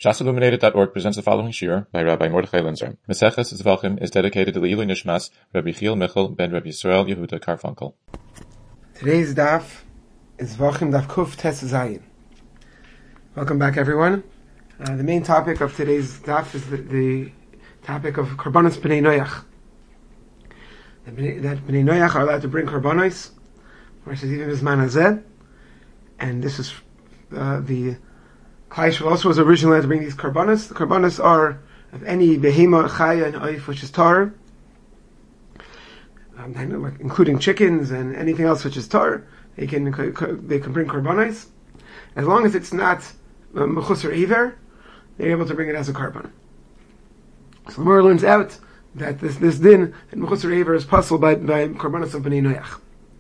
ShasIlluminated.org presents the following shir by Rabbi Mordechai Linzer. Maseches Zvachim is dedicated to the Ilui Nishmas, Rabbi Chiel Michel ben Rabbi Yisrael Yehuda Karfunkel. Today's daf is Zvachim Daf Kuf Tes Zayin. Welcome back, everyone. The main topic of today's daf is the topic of Korbanos B'nai Noach. That B'nai Noach are allowed to bring Korbanos, versus even Bizman Hazeh, and this is the Klal Yisrael also was originally allowed to bring these Korbanos. The Korbanos are of any Behema, Chaya, and Oif, which is Tar, including chickens and anything else which is Tar. They can bring Korbanos. As long as it's not Mechusar Iver, they're able to bring it as a Korban. So the Gemara learns out that this din, that Mechusar Iver is possible by Korbanos of B'nai Noach.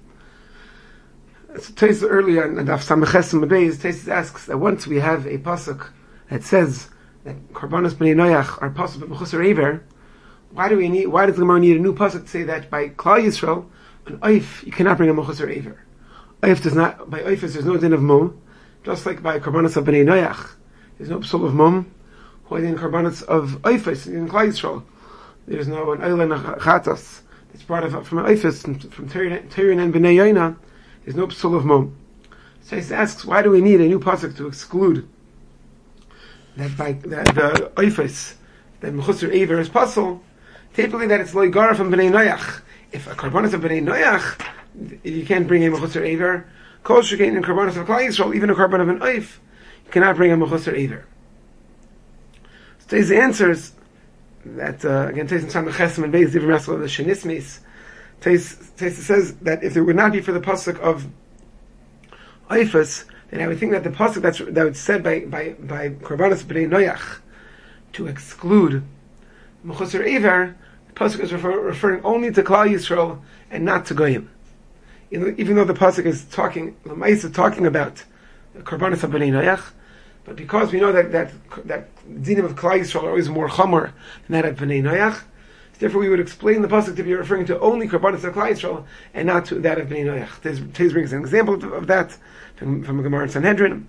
So Taisus earlier in Daf Sameches and Beis, Taisus asks that once we have a pasuk that says that Korbanos B'nai Noach are possible by Mechusar Iver, why does the Gemara need a new pasuk to say that by Klal Yisrael, an Oif, you cannot bring a Mechusar Iver? Oif does not, by Oifis there's no din of mum, just like by Korbanos of B'nai Noach, there's no psul of mum, why in Korbanos of Oifis, in Klal Yisrael, there's no an Eilen Chatas, that's brought from an Oifis, from Tyrion and B'nai Yoina, there's no psul of mum. So he asks, why do we need a new pasuk to exclude that by the oifis that mechusar iver is pasul? Typically, that it's loigara from b'nei noach. If a korbanos of b'nei noach, you can't bring a mechusar iver. Kol shekein in korbanos of Klal Yisrael, even a korban of an oif, you cannot bring a mechusar iver. So today's answers that again, Taisus Sameches and Beis Divrei Masel the Shenismis. Taisus says that if it would not be for the pasuk of Oifus, then I would think that the pasuk that was said by Korbanos B'nai Noach to exclude Mechusar Iver, the pasuk is referring only to Klal Yisrael and not to Goyim. Even though the pasuk is talking about Korbanos of B'nai Noach, but because we know that dinim of Klal Yisrael are always more chomer than that of B'nai Noach, therefore, we would explain the pasuk to be referring to only Korbanos of Klal Yisrael and not to that of B'nai Noach. Taisus brings an example of that from Gemara in Sanhedrin.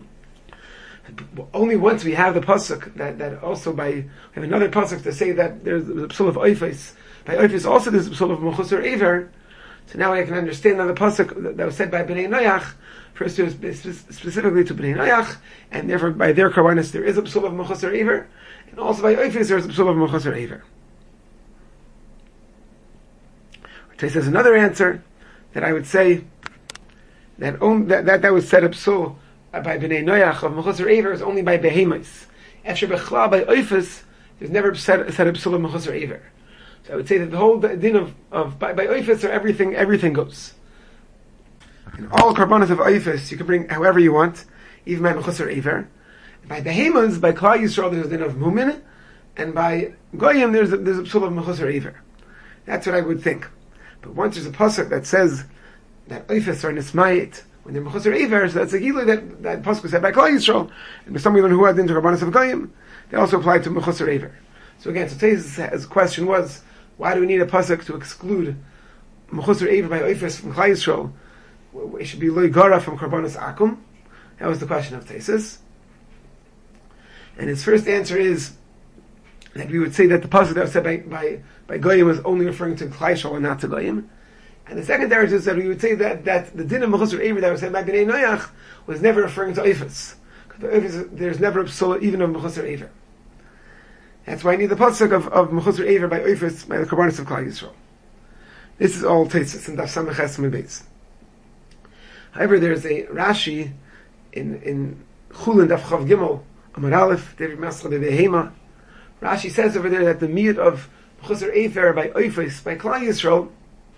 Only once we have the pasuk that also we have another pasuk to say that there's the psul of Oifis. By Oifis also there's the psul of Mechusar Iver. So now I can understand that the pasuk that was said by B'nai Noach refers to specifically to B'nai Noach, and therefore by their Korbanos there is a psul of Mechusar Iver, and also by Oifis there is a psul of Mechusar Iver. Taisus says another answer that I would say that was set up so by B'nai Noach of Mechusar Iver is only by Behemoths. After Bechlal by Oifus, there's never set up psul of Mechusar Iver. So I would say that the whole din of by Oifus or everything goes. In all Korbanos of Oifus you can bring however you want, even by Mechusar Iver. By Behemoths, by Klal Yisrael there's a din of Mumin, and by Goyim there's a psul of Mechusar Iver. That's what I would think. But once there's a pasuk that says that oifis are nismayit when they're mechusar iver, so that's a gilui that pasuk was said by Klal Yisrael, and for some reason who had into Korbanos of Goyim, they also apply to mechusar iver. So again, so today's question was, why do we need a pasuk to exclude mechusar iver by oifis from Klal Yisrael? It should be loy gara from Korbanos akum. That was the question of Taisus. And his first answer is that we would say that the pasuk that was said by Goyim was only referring to Klal Yisrael and not to Goyim. And the second answer is that we would say that the din of Mechusar Iver that was said by B'nai Noach was never referring to Oifis. Because there's never a psul even of Mechusar Iver. That's why I need the pasuk of Mechusar Iver by Oifis by the Korbanos of Klal Yisrael. This is all Taisus and Daf Sameches and Beis. However, there's a Rashi in Chulin Daf Chav Gimel Amar Aleph David Mascha Behema. Rashi says over there that the miyut of Mechusar Iver by Oifis by Klal Yisrael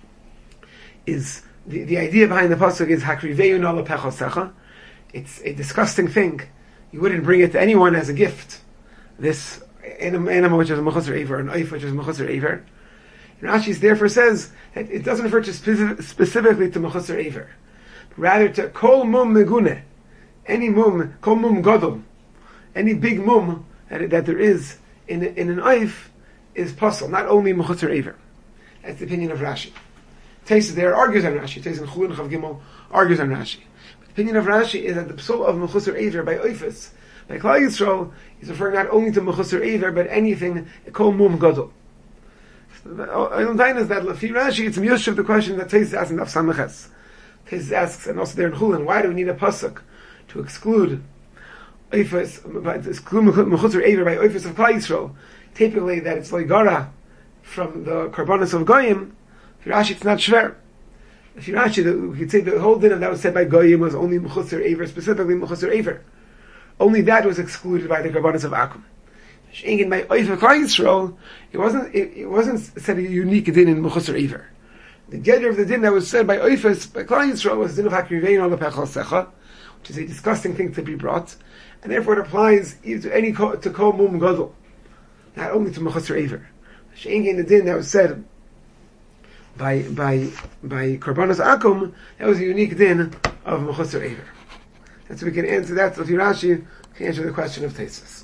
is the idea behind the pasuk is Hakriveu Nala Pechosecha. It's a disgusting thing. You wouldn't bring it to anyone as a gift. This animal which is a Mechusar Iver, an Oif which is Mechusar Iver. Rashi therefore says that it doesn't refer to specifically to Mechusar Iver, but rather to Kol Mum Megune, any mum, Kol Mum Gadol, any big mum that there is in an oif is pasul, not only mechusar iver. That's the opinion of Rashi. Taisus there argues on Rashi. Taisus in Chulin Chav Gimel argues on Rashi. But the opinion of Rashi is that the psul of mechusar iver by oifus By Klal Yisrael, he's referring not only to Mechusar Eiver, but anything, Kol Mum Gadol. I'll tell you that Lefi Rashi, it's Miyoshev the question that Teis asks in Daf Sameches. Teis asks, and also there in Chulin, why do we need a pasuk to exclude Eifus, exclude Mechusar Eiver by Eifus of Klal Yisrael? Typically, that it's Loigara from the Karbonos of Goyim. Lefi Rashi, it's not shver. Lefi Rashi, we could say the whole din that was said by Goyim was only Mechusar Eiver, specifically Mechusar Eiver. Only that was excluded by the Karbonos of Akum. Shengin by Eifus of Klal Yisrael, it wasn't said a unique din in Mechusar Eiver. The gather of the din that was said by Eifus by Klal Yisrael was the din of Hakrivein on the Pechal Secha, which is a disgusting thing to be brought, and therefore it applies to any to Kol Mum Gadol, not only to Mechusar Eiver. Shengin the din that was said by Karbonos Akum, that was a unique din of Mechusar Eiver. And so we can answer that. So Rashi can answer the question of Tesis.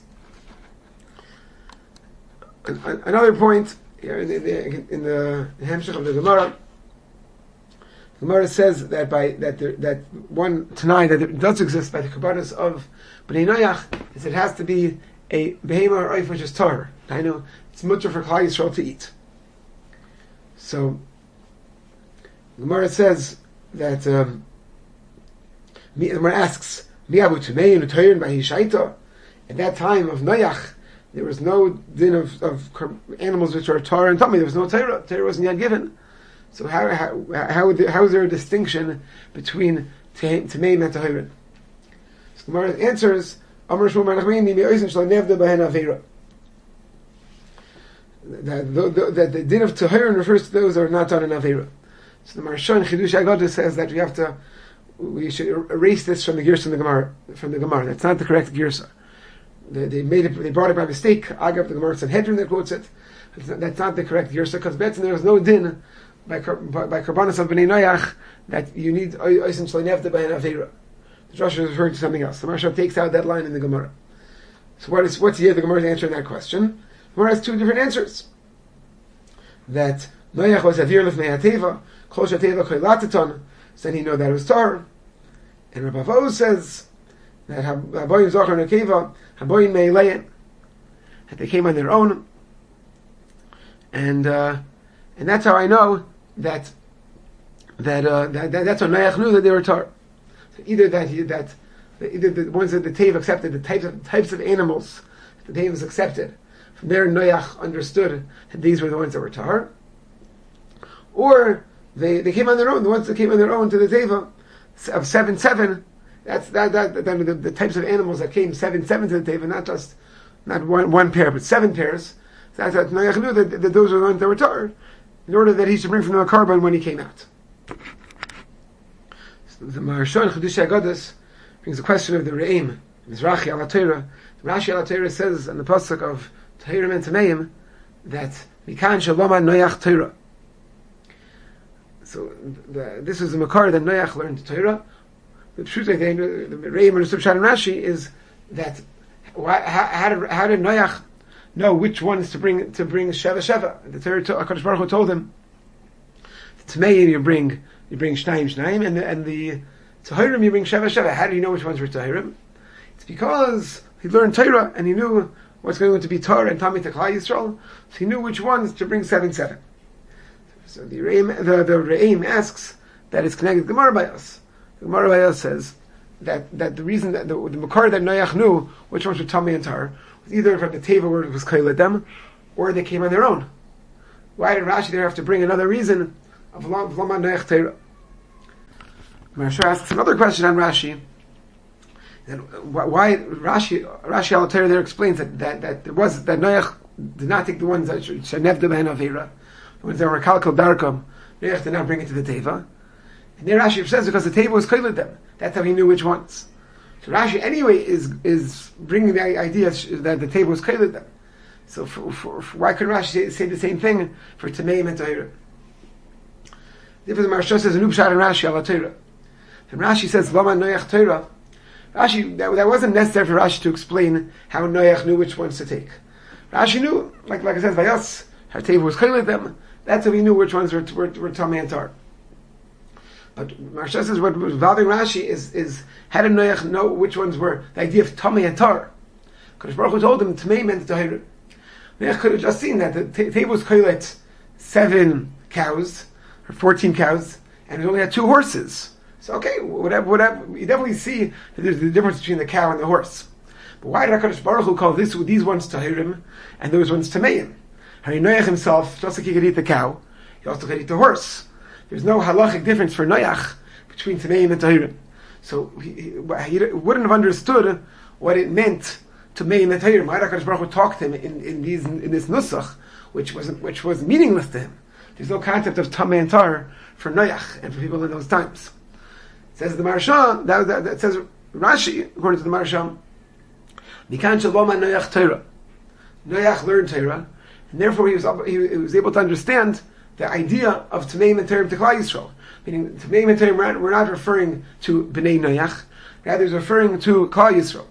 Another point here in the Hemshech of the Gemara says that that one Tanai that it does exist by the Karbonos of Bnei Noach is it has to be a behema or oif which is tar. I know it's mutter for Klal Yisrael to eat. So Gemara says that the Gemara asks Miyabu Tumei and Utoyin by Hishaita. At that time of Noach, there was no din of animals which are tar and tummy. There was no Torah. Torah wasn't yet given. So how is there a distinction between Tameim and Tahirin? So Gemara answers, Amar Shmuel Menachmini mi'oisin shlo nevda behen avera. That the din of Tahirin refers to those that are not done in Avera. So the Maharsha in Chidush Agadah says that we should erase this from the Girsa from the Gemara. That's not the correct Girsa. They brought it by mistake. Agav, the Gemara Sanhedrin that quotes it. That's not the correct Girsa, because Betzin there was no din by Karbonos of Bnei Noach that you need Oisin Shlo Nevda B'hen Avera. The Joshua is referring to something else. The Maharsha takes out that line in the Gemara. So what's here the Gemara's answering that question? The Gemara has two different answers. That Noach was Avir Lefnei HaTeva, Kol Shateva Koy Lataton, so then he know that it was tar. And Rabbi Avo says that Haboyim Zochar Nekeva, Haboyim Meilein, that they came on their own, and that's how I know that's how Noach knew that they were tar. So either the ones that the Teva accepted, the types of animals that the Teva was accepted, from there Noach understood that these were the ones that were tar, or they came on their own. The ones that came on their own to the Teva of 7-7. That's the types of animals that came 7-7 to the Teva, not one pair, but 7 pairs. That's that Noach knew that those were the ones that were tar, in order that he should bring from the carbon when he came out. So the Maharsha in Chedush Agadas brings the question of the Re'im, Mizrachi ala Torah. Rashi ala Torah says in the pasuk of Tahirim and Tameim that Mikan Shaloma Noach Torah. So this is the Makar that Noach learned Torah. The truth, I think, the Re'im and Subshan Rashi is that how did Noach know which ones to bring Sheva? The Torah, HaKadosh Baruch Hu told him, Tameim you bring Shnayim, and the Tahirim you bring Sheva. How do you know which ones were Tahirim? It's because he learned Torah and he knew what's going to be Torah and Tamei to Klal Yisrael, so he knew which ones to bring 7-7. So the Re'im asks that it's connected to Gemara by us. The Gemara by us says that the reason that the Makar that Noach knew which ones were Tamei and Tar was either from the Teva where it was Kailed them, or they came on their own. Why did Rashi there have to bring another reason of Lama Noach Torah? Maharsha asks another question on Rashi. That why Rashi al Torah there explains that Noach did not take the ones that Shanevda B'hen Avera, the ones that were Kalkal Darkam. Noach did not bring it to the Teva. And there Rashi says because the Teva was Kailed them. That's how he knew which ones. So Rashi anyway is bringing the idea that the Teva was Kailed them. So why could Rashi say the same thing for Tameim and Tahira? Therefore the Maharsha says, Anub Shad and Rashi al Torah. And Rashi says, Lama Noach Torah. Rashi, that wasn't necessary for Rashi to explain how Noach knew which ones to take. Rashi knew, like it says by us, her Teva was Kailed them. That's how he knew which ones were Tamei and Tar. But Maharsha says what was bothering Rashi is how did Noach know which ones were the idea of Tamei and Tar? Kadosh Baruch Hu told him Tamei meant Tahira. Noach could have just seen that the table was koilet 7 cows or 14 cows, and it only had 2 horses. So okay, whatever. You definitely see that there's the difference between the cow and the horse. But why did HaKadosh Baruch Hu call these ones Tahirim and those ones Tameim? Noach himself, just like he could eat the cow, he also could eat the horse. There's no halachic difference for Noach between Tameim and Tahirim. So he wouldn't have understood what it meant Tameim and Tahirim. Why did HaKadosh Baruch Hu talk to him in this nusach, which was meaningless to him? There's no concept of Tamei and Tar for Noach and for people in those times. It says the Maharsha, that says Rashi, according to the Maharsha, Mikan Shaloma Noach Torah. Noach learned Torah, and therefore he was able to understand the idea of Tameim and Tahirim to Klal Yisrael. Meaning, Tameim and Tahirim, we're not referring to Bnei Noach, rather it's referring to Klal Yisrael.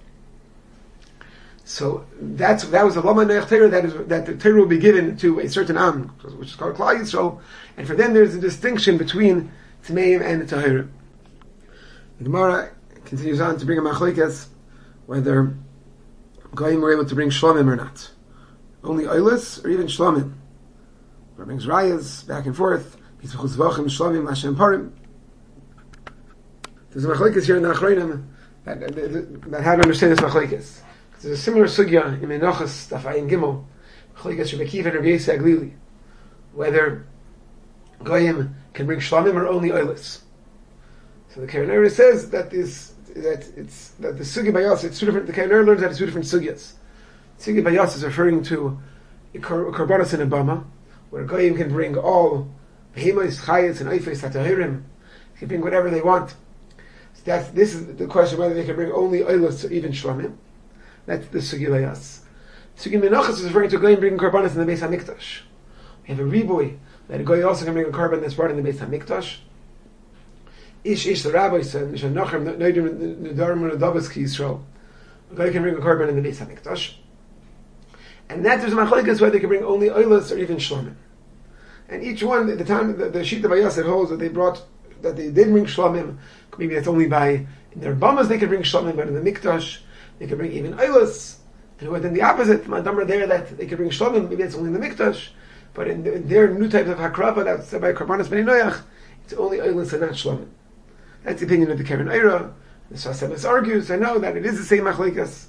So that was the Lama Noach Torah, that the Torah will be given to a certain Am, which is called Klal Yisrael, and for them there's a distinction between Tameim and Tahirim. The Gemara continues on to bring a machlokes whether Goyim were able to bring Shlomim or not. Only Oilus or even Shlomim. Or brings Rayas back and forth. Shlomim, Hashem Parim. There's a machlokes here in the Achronim that how to understand this machlokes. There's a similar sugya in Menachos Daf Ayin Gimel, machlokes Rebbe Akiva and Rabbi Yossi Aglili, whether Goyim can bring Shlomim or only Oilus. So the Keren says that the Sugi Bayas, it's two different. The Keren learns that it's 2 different sugyas. Sugi Bayas is referring to a Korbanos in Obama, where a Goyim can bring all Behemoths, Chayes, and Eifes, Hatahirim. They can bring whatever they want. So this is the question whether they can bring only Oilus or even Shlomim. That's the Sugi Bayas. Sugi Menachos is referring to a Goyim bringing Korbanos in the Beis HaMikdash. We have a Riboy that a Goy also can bring a Korban that's brought in the Beis HaMikdash. Ish the rabbi said, Nishanachem Neidim Nedarim Nedabas Ki Yisrael. A guy can bring a korban in the Beis HaMikdash. And that there's a machlokes whether they can bring only Oilus or even Shlomim. And each one, at the time, the Shita Bayas holds that they did bring Shlomim, maybe that's only by, in their Bamas they could bring Shlomim, but in the Mikdash, they could bring even Oilus. And then the opposite, Madamar there, that they could bring Shlomim, maybe it's only in the Mikdash, but in their new type of Hakrapa, that's by Korbanos Bnei Noach, it's only Oilus and not Shlomim. That's the opinion of the Keren Eira. The Sasebas argues, I know that it is the same machlokes.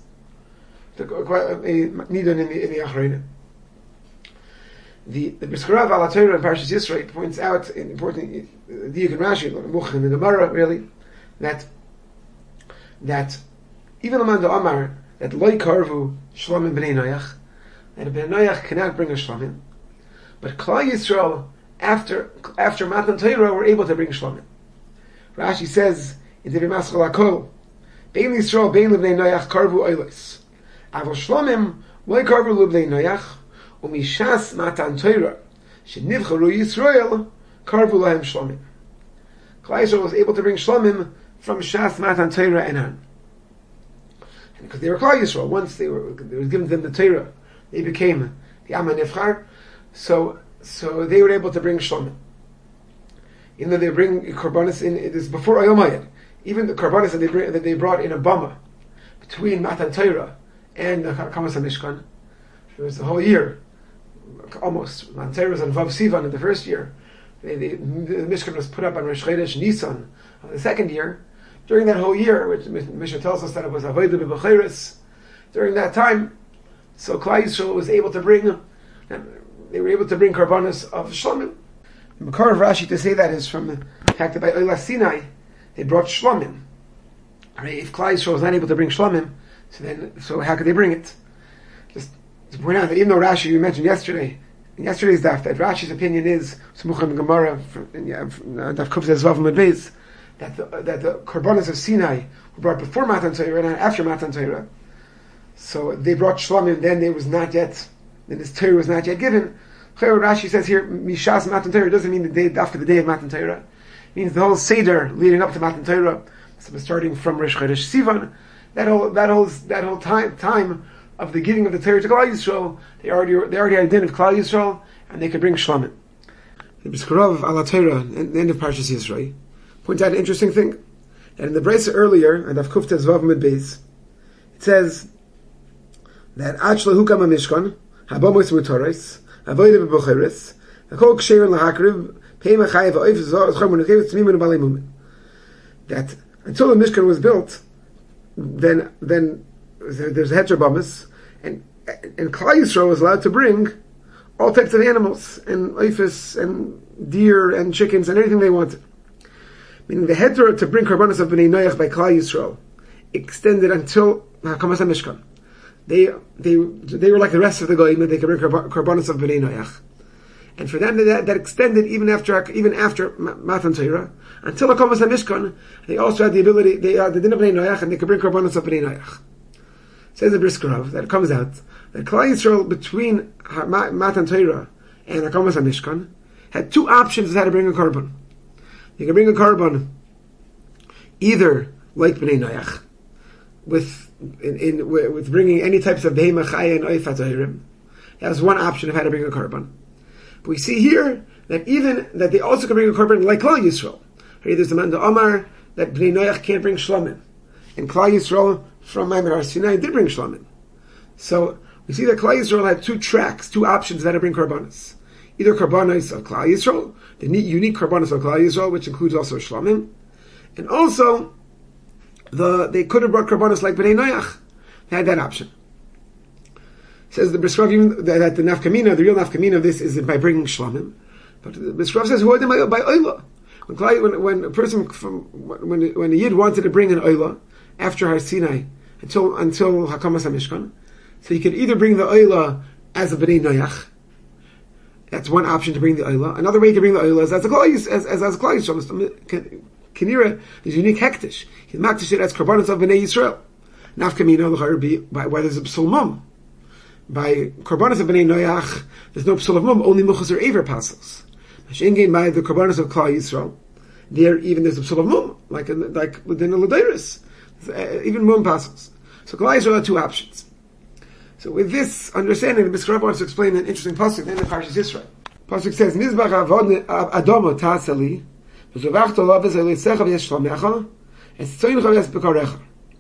Nidon in the Achronim. The Briskarav Ala Torah in Parashas Yisro points out in important Diuk and Rashi, Much in the Gemara, really, that even the Manda Amar that Loi Karvu Shlomim Bnei Noach, that a Bnei Noach cannot bring a Shlomim, but Klal Yisrael after Matan Torah were able to bring Shlomim. Rashi says in the Maskal Hakol, Bein Yisrael, Bein Lebnei Noach, Karvu Oilus. Avol Shlomim, Loi Karvu Lebnei Noach, Umishas Matan Torah, Shenivcharu Yisrael, Karvu Lahem Shlomim. Klal Yisrael was able to bring Shlomim from Shas Matan Torah and on. And because they were Klal Yisrael, once they was given to them the Torah, they became the Am HaNivchar, so they were able to bring Shlomim. Even though they bring korbanos in, it is before Yom Hayad. Even the korbanos that they brought in a bama between Matan Torah and the Kamas HaMishkan, there was a whole year, almost. Matan Torah was on Vav Sivan in the first year. The Mishkan was put up on Rosh Chodesh Nisan of the second year. During that whole year, which Mishnah tells us that it was Avodah B'Becheres, during that time, so Klal Yisrael was able to bring, they were able to bring korbanos of Shlomim. The Makar of Rashi to say that is from the fact that by Oila Sinai they brought Shlomim. Right? If Klal Yisrael was not able to bring Shlomim, so how could they bring it? Just to point out that even though Rashi we mentioned yesterday, in yesterday's daf, that Rashi's opinion is Smuchah and Gemara daf Kuf Zvav Medbeis, that the korbanos of Sinai were brought before Matan Torah and after Matan Torah. So they brought Shlomim, then this Torah was not yet given. Rashi says here, Mishas Matan Torah doesn't mean the day after the day of Matan Torah. It means the whole Seder leading up to Matan Torah, so starting from Rosh Chodesh Sivan, that whole time of the giving of the Torah to Klal Yisrael, they already had a din of Klal Yisrael, and they could bring Shlomim. The Briskarav Ala Torah, at the end of Parashas Yisro, points out an interesting thing, that in the Brisa earlier, and Av Kufta Zvav Medbeis, it says, that Achla Hukam HaMishkan, Habamos Mutaris, Avoida B'Bocheres, Hakol Ksherin Lahakriv, Pema Chayev Oif Zor Chorban Nekev Tzmimin Balei Mumin. That until the Mishkan was built, then there's a Heter Bamas, and Klal Yisrael was allowed to bring all types of animals, and oifus, and deer, and chickens, and anything they wanted. Meaning the heter to bring karbanos of Bnei Noach by Klal Yisrael extended until Hakamas HaMishkan. They were like the rest of the Goyim, that they could bring karbanos of Bnei Noach. And for them, that extended even after Matan Torah, until Hakamas HaMishkan, they also had the ability, they had the din of Bnei Noach, and they could bring karbanos of Bnei Noach. Says the Brisker Rav, that it comes out that Klal Yisrael between Matan Torah and Hakamas HaMishkan had two options of how to bring a korban. You can bring a korban either like Bnei Noach, with bringing any types of behema chaya and oifat oirim. That was one option of how to bring a korban. But we see here that they also can bring a korban like Klal Yisrael. There's the man the Omar that Bnei Noach can't bring shlamim, and Klal Yisrael from Ma'amad Har Sinai did bring shlamim. So we see that Klal Yisrael had two options of how to bring korbanos. Either korbanos of Klal Yisrael, the unique korbanos of Klal Yisrael, which includes also shlamim, and also they could have brought korbanos like Bnei Noach. They had that option. Says the Brisker Rav that the nafkamina, the real nafkamina of this is by bringing shlamim. But the Brisker Rav says who are they by oila? When a person when a yid wanted to bring an oila after Har Sinai until Hakamas HaMishkan, so you could either bring the oila as a Bnei Noach. That's one option to bring the oila. Another way to bring the oila is as a Klal Yisrael. Kinira is unique hektish. He's maktish it as karbanos of Bnei Yisrael. Nafkamina l'chayr be by why there's a psul mum. By karbanos of Bnei Noach, there's no psul of mum. Only muchas or aver passes. Mashengein by the karbanos of Klal Yisrael, there even there's a psul of mum, like within the Ladeiris, even mum passes. So Klal Yisrael had two options. So with this understanding, the Brisker Rav wants to explain an interesting pasuk in the Parshas Yisrael. Pasuk says, "Mizbach avod adomo tasali, v'zovachto lo v'zelisecha v'yeshlomecha, etzoincha v'yesbekarecha."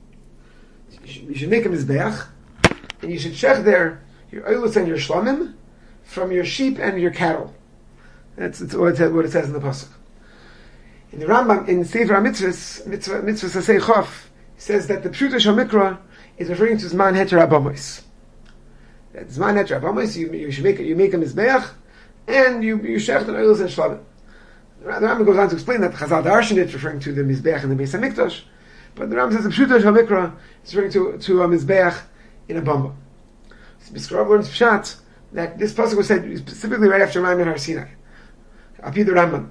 You should make a mizbeach, and you should check there your oilus and your shlomim from your sheep and your cattle. That's what it says in the pasuk. In the Rambam in Sefer HaMitzvos, Mitzvah Sasei Chof, says that the Pshuta Shamikra is referring to Zman Heter Abamos. That Zman Heter Abamos, you make a mizbeach, and you shech the oilus and shlomim. The Rambam goes on to explain that Chazal Darshan is referring to the mizbeach in the Beis HaMikdash, but the Rambam says the Pshuta Shamikra is referring to a mizbeach in a bamba. So Brisker Rav learns Pshat that this pasuk was said specifically right after Ma'amad Har Sinai. Api the Rambam,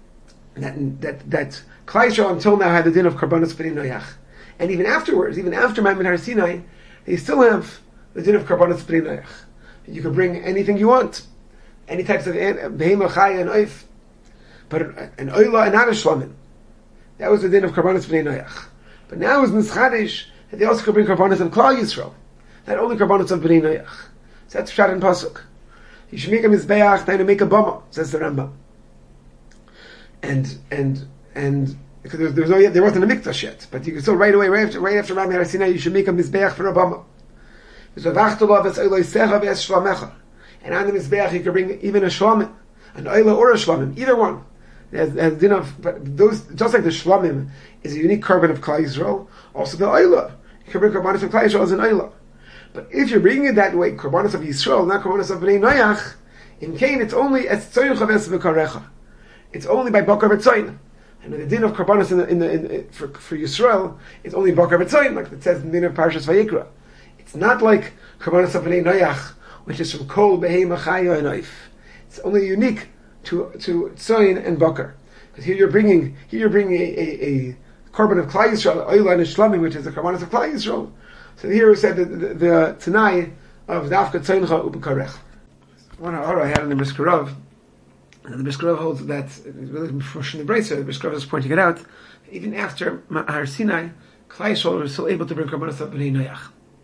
that Klal Yisrael until now had the din of karbanos b'nei Noach, and even afterwards, even after Ma'amad Har Sinai, they still have the din of karbanos b'nei Noach. You can bring anything you want, any types of behema chaya and oif, but an oila and not a shlamim. That was the din of karbanos b'nei Noach. But now it's nischadish that they also could bring karbanos of Klal Yisrael, not only karbanos of b'nei Noach. So that's pshat in pasuk. You should make a mizbeach, then to make a bama, says the Rambam. And because there wasn't a mikdash yet, but you could still right after Ma'amad Har Sinai, you should make a mizbeach for a bama. And on the mizbeach you could bring even a shlamim, an oila or a shlamim, either one. There's din of, but those, just like the shlamim is a unique korban of Klal Yisrael, also the oila, you can bring korbanos of Klal Yisrael as an oila. But if you're bringing it that way, korbanos of Yisrael, not korbanos of Bnei Noach, in Cain it's only as tzoyin chaves v'karecha. It's only by bakar v'tzoyin. And the din of korbanos for Yisrael is only bakar v'tzoyin, like it says in the din of Parshas Vayikra. It's not like korbanos of Bnei Noach, which is from kol behema chaya and oif. It's only unique to tzoyin and bakar. Because here you're bringing a korban of Klal Yisrael, oila and shlamim, which is the korbanos of Klal Yisrael. So here we said the Tanai of Dafka Tzeincha Ubekarech. One hour I had in the Brisker Rav, and the Brisker Rav holds that, really from the Breitzer, the Brisker Rav is pointing it out, even after Har Sinai, Klal Yisrael was still able to bring korbanos of Bnei Noach.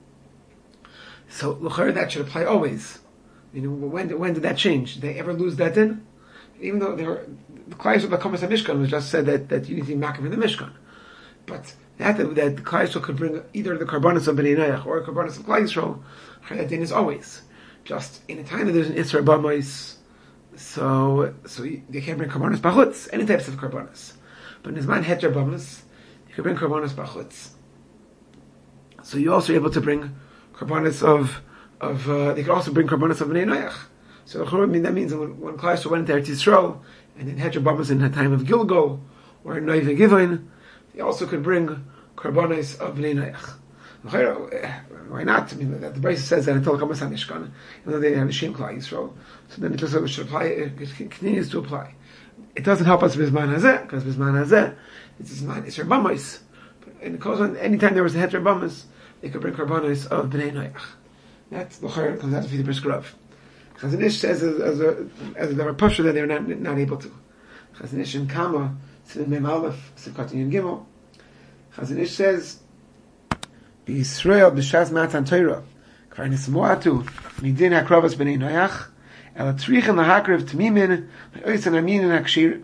So l'chayr that should apply always. When did that change? Did they ever lose that din? Even though the Klal Yisrael Hakamas HaMishkan was just said that you need to be makar in the Mishkan, but that Klal Yisrael could bring either the karbanos of Bnei Noach or karbanos of Klal Yisrael That din is always. Just in a time that there's an Isra B'mois, so they can't bring Karbonos B'chutz, any types of Karbonos. But in Zman Heter B'mois, you can bring Karbonos B'chutz. So you're also able to bring Karbonos they can also bring Karbonos of Bnei Noach. So that means that when Klal Yisrael went into Eretz Yisrael, and in Heter B'mois in the time of Gilgal, or in Noiv Givon, they also could bring Karbonos of Bnei Noach. Why not? I mean, the Brisa says that until Kamas HaMishkan, even though they have a Shem Klal Yisrael, so then it just should apply. It continues to apply. It doesn't help us with Bizman Hazeh, because Bizman Hazeh, it's Isra B'mois. And it goes on. Anytime there was a Heter B'mois, they could bring Karbonos of Bnei Noach. That's the L'chayr comes out of the Brisker Rav. Chazon Ish says as a pusher that they're not able to. Chazon Ish in Kama, Siv Mem Aleph, Siv Katan Yud Gimel. Chazon Ish says, B'Yisrael b'Shas Matan Torah, Kvar Nismoatu Midin Hakrovas Bnei Noach, El Trichen LaHakrev Tmimin Oitzan Aminin Hakshir.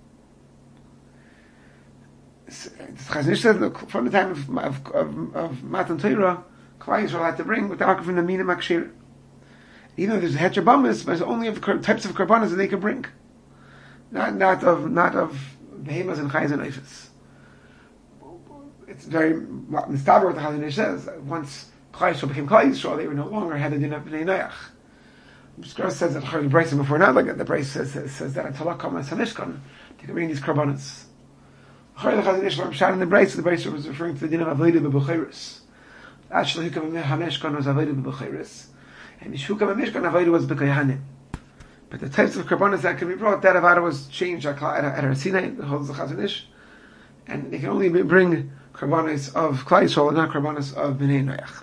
Chazon Ish says from the time of Matan Torah, Klal Yisrael had to bring with the Hakrev and Aminin Hakshir. Even though there's a Heter B'mois, but it's only of the types of Karbonos that they can bring, not of behemoths and chayes and eifes. It's very mistaber what the Chazon Ish says. Once Klal Yisrael became Klal Yisrael, they were no longer had a din of Bnei Noach. Brisker says that the Brisa before not like that. The Brisa says that until Kamas HaMishkan, they can bring these Karbonos. The Chazon Ish in the Brisa was referring to the din of Avodah B'Bucheres. Actually, HaMishkan was Avodah B'Bucheres. And Mishukam and Mishkan Avodah was B'Kohanim. But the types of Karbonos that can be brought, that Avodah was changed at Har Sinai, holds the Chazon Ish. And they can only bring Karbonos of Klal Yisrael and not Karbonos of Bnei Noach.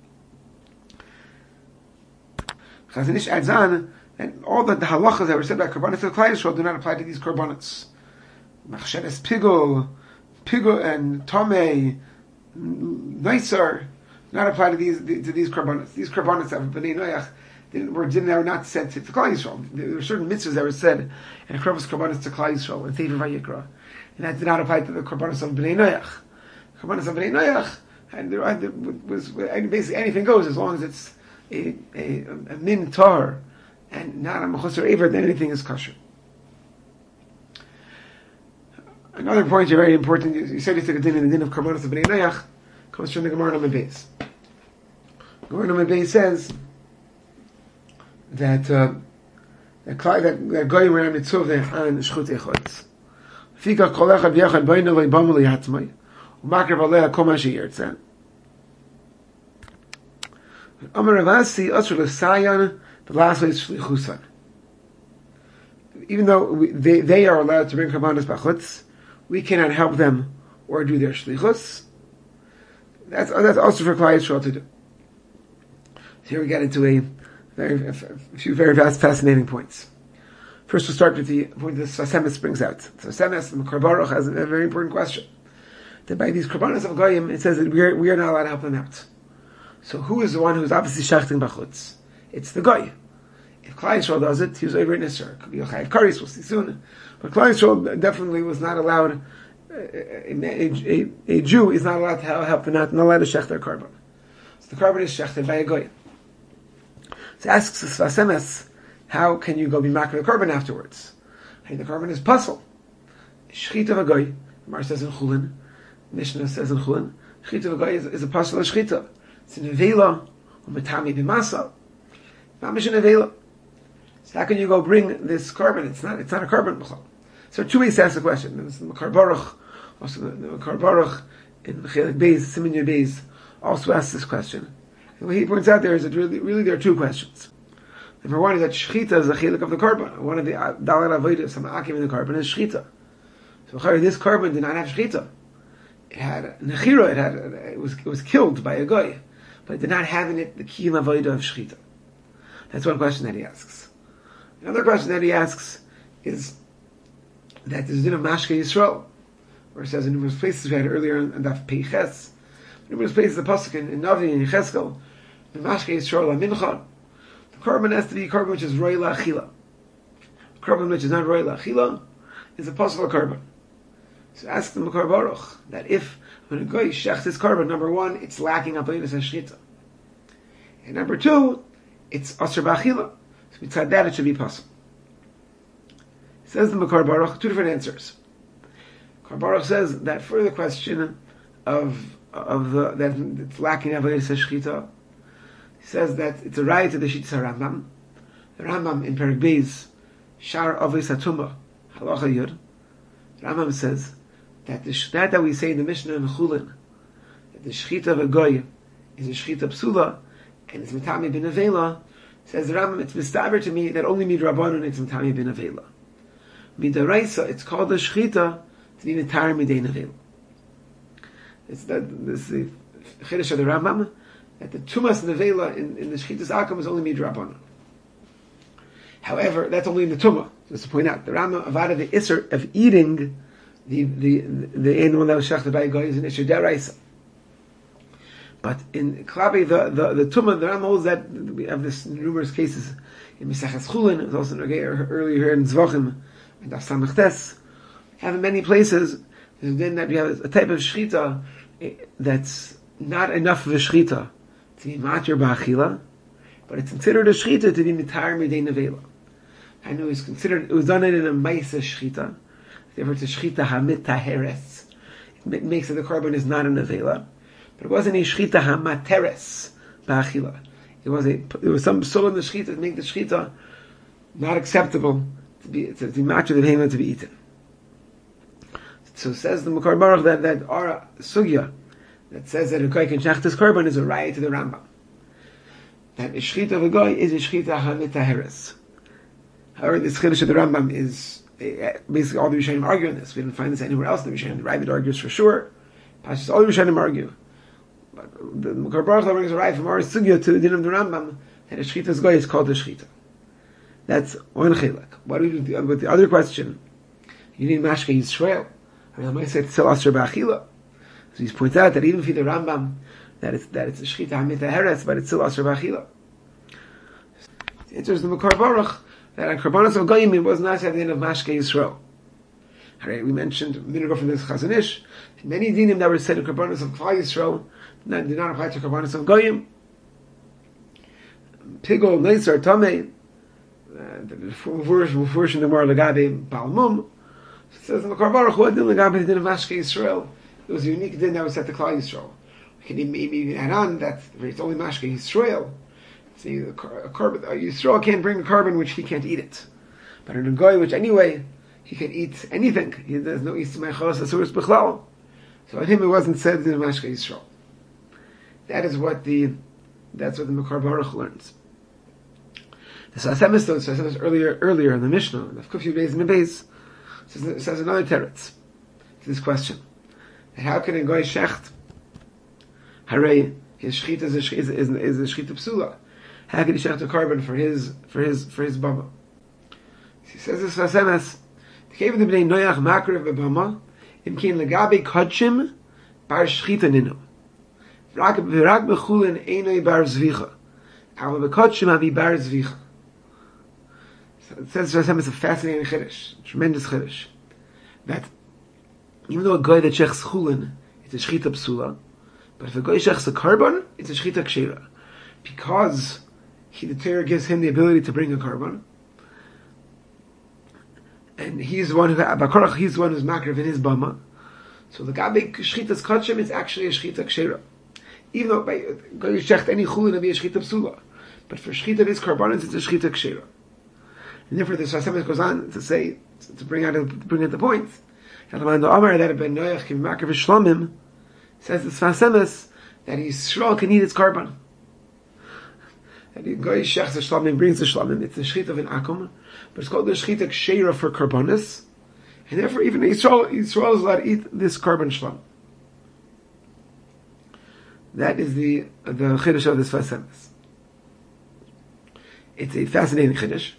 Chazon Ish adds on, and all the halachas that were said by Karbonos of Klal Yisrael do not apply to these Karbonos. Machsheres Pigul and Tomei, Neisar, not apply to these Karbonos. These Karbonos of Bnei Noach were not said to Klal Yisrael. There were certain mitzvahs that were said in a Karbonos to Klal Yisrael in Sefer Vayikra, and that did not apply to the Karbonos of Bnei Noach. Karbonos of Bnei Noach, and was basically anything goes as long as it's a min tar and not a mechusar aver, then anything is kosher. Another point very important. You said you took a din in the din of Karbonos of Bnei Noach. Comes from the Gemara Nome Beis. Gemara Nome Beis says that Goyim were mitzvah on Shchut Echotz. Fika kol echad v'yachad b'yinu le'bamu le'yatzmai u'makrev aleh kol ma she'yirtzeh. Amar Ravasi asur l'sayan v'lasvei shlichusan. Even though they are allowed to bring Karbonos b'chutz, we cannot help them or do their shlichus. That's also for Klal Yisrael to do. So here we get into a few very fascinating points. First, we'll start with the point that Sfas Emes brings out. Sfas Emes, the Makar Baruch, has a very important question. That by these Karbonos of Goyim, it says that we are not allowed to help them out. So who is the one who is obviously shachting b'chutz? It's the Goy. If Klal Yisrael does it, he was over in Isser. It could be a Chayav Karis, we'll see soon. But Klal Yisrael definitely was not allowed. A Jew is not allowed to help them out, not allowed to shech their carbon. So the carbon is shechted by a goy. So asks the Sfas Emes, how can you go be makar the carbon afterwards? Hey, the carbon is puzzle. Shchita of a goy. Mar says in Chulin, Mishnah says in Chulin, shchita of a goy is a puzzle of shchita. It's in Avela, or metami b'masa. Mamish in Avela. So how can you go bring this carbon? It's not a carbon. So two ways to ask the question. There's the Makar Baruch, also the Makar Baruch in Chelik Beis, Siman Yud Beis, also asks this question. And what he points out there is that really there are two questions. Number one is that Shechita is the Chelik of the carbon. One of the Dalar Avodah, some Akim in the carbon, is Shechita. So this carbon did not have Shechita. It had Nechira, it was killed by a Goy, but it did not have in it the Kiyum Avodah of Shechita. That's one question that he asks. Another question that he asks is that there's a din of Mashke Yisrael, where it says in numerous places we had earlier in Daf Peiches, numerous places the pasuk in Navi and Yecheskel, the Mashke Yisrael Mincha, the carbon has to be a carbon which is Roy La'achila. A carbon which is not Roy La'achila is a possible carbon. So ask the Makar Baruch that if when a guy shechts his carbon, number one, it's lacking Avodas HaShrita. And number two, it's Asr Ba'achila. So besides that, it should be possible. Says the Makar Baruch, two different answers. Makar Baruch says that for the question of that it's lacking Avodas Shechita, he says that it's a right to the Shittas HaRambam. The Rambam in Perek Beis, Shar Avodas HaTumah, Halacha Yud, the Rambam says that that we say in the Mishnah in Chulin, that the Shechita of a Goy is a Shechita Psula, and it's Mitami bin Avela, says the Rambam, it's mistaber to me that only Midrabanan it's Mitami bin Avela. Midaraisa, it's called the Shechita to be Mitar Midei Avela. This is the Chiddush of the Rambam, that the Tumas Nevela in the Shchitas Akam is only Midrabanan. However, that's only in the Tumah. Just to point out, the Rambam avada the Isser of eating the animal that was shechted by a guy is an Isser Deraisa. But in Klabi, the Tumah, the Rambam holds that we have this in numerous cases in Mesechus Chulin, it's also earlier here in Zvachim and Daf Samach Tes. Have in many places, then that we have a type of shechita that's not enough of a shechita to be matir ba'achila, but it's considered a shechita to be mitar midei nevela. I know it was done in a maisa shechita. Therefore, it's a shechita hamitaheres. It makes that the carbon is not a nevela, but it wasn't a shechita hamateres ba'achila. There was some soul in the shechita that make the shechita not acceptable to be matir the behema to be eaten. So says the Makar Baruch that our sugya that says that a guy can shech his carbon is a riot to the Rambam. That a shechita of a guy is a shechita hamitaheres. However, this chiddush of the Rambam is basically all the Rishonim argue on this. We didn't find this anywhere else. The Rishonim, the Ravid argues for sure. Pashas, all the Rishonim argue. But the Makar Baruch brings a riot from our sugya to the din of the Rambam that a shechita's guy is called a shechita. That's one chilek. What do we do with the other question? You need mashke Yisrael. I might say it's still Asr Ba'achila. So he points out that even for the Rambam, that it's a Shechita HaMitaheres, but it's still Asr Ba'achila. The answer is the Makar Baruch, that on Karbanos of Goyim, it was not at the end of Mashke Yisrael. Alright, we mentioned a minute ago from this Chazon Ish, many dinim that were said in Karbanos of Klal Yisrael did not apply to Karbanos of Goyim. Pigol, Neisar, Tameh, the version of the Mar Lagabe, Balmum. It says in the Makar Baruch, what din Lagabe din of Mashke Yisrael? It was a unique din that was set to Klal Yisrael. We can even add on that it's only Mashke Yisrael. See, Yisrael can't bring a carbon which he can't eat it. But in a goy, which anyway, he can eat anything. There's no Yismachos Asuris Bechlal. So on him it wasn't said in Mashke Yisrael. That's what the Makar Baruch learns. The Sasemis earlier in the Mishnah, the Kufyu Beis and Beis, says another teretz to this question. How can a goy shecht? Hare, his shechita is a shechita psula. How can he shecht a carbon for his bama? He says this Vasemes. T'kev the bnei Noach makrev bebama imkin legabe kodshim bar shechita ninu. V'rak bechulin einoi bar zvicha. Ava bekodshim avi bar zvicha. It says Vasemes a fascinating chiddush, tremendous chiddush, that even though a guy that shechs chulin, it's a shechita psula, but if a guy shechs a carbon, it's a shechita kshera, because the Torah gives him the ability to bring a carbon, and he's the one he's the one who's makriv in his bama. So the gabe shechita's kachim is actually a shechita kshera, even though by guy shecht any chulin will be a shechita psula, but for shechita his carbonates it's a shechita kshera. And therefore, the Shasemet goes on to say, to bring out the point. That Ben Noach can be makriv shlomim, says the Shasemet that Yisrael can eat its carbon. That the guy shechs the shlomim, brings the shlomim. It's the shechita of an akum, but it's called the shechita kshera for karbonis, and therefore even Yisrael is allowed to eat this carbon shlom. That is the chiddush of this Shasemet. It's a fascinating chiddush.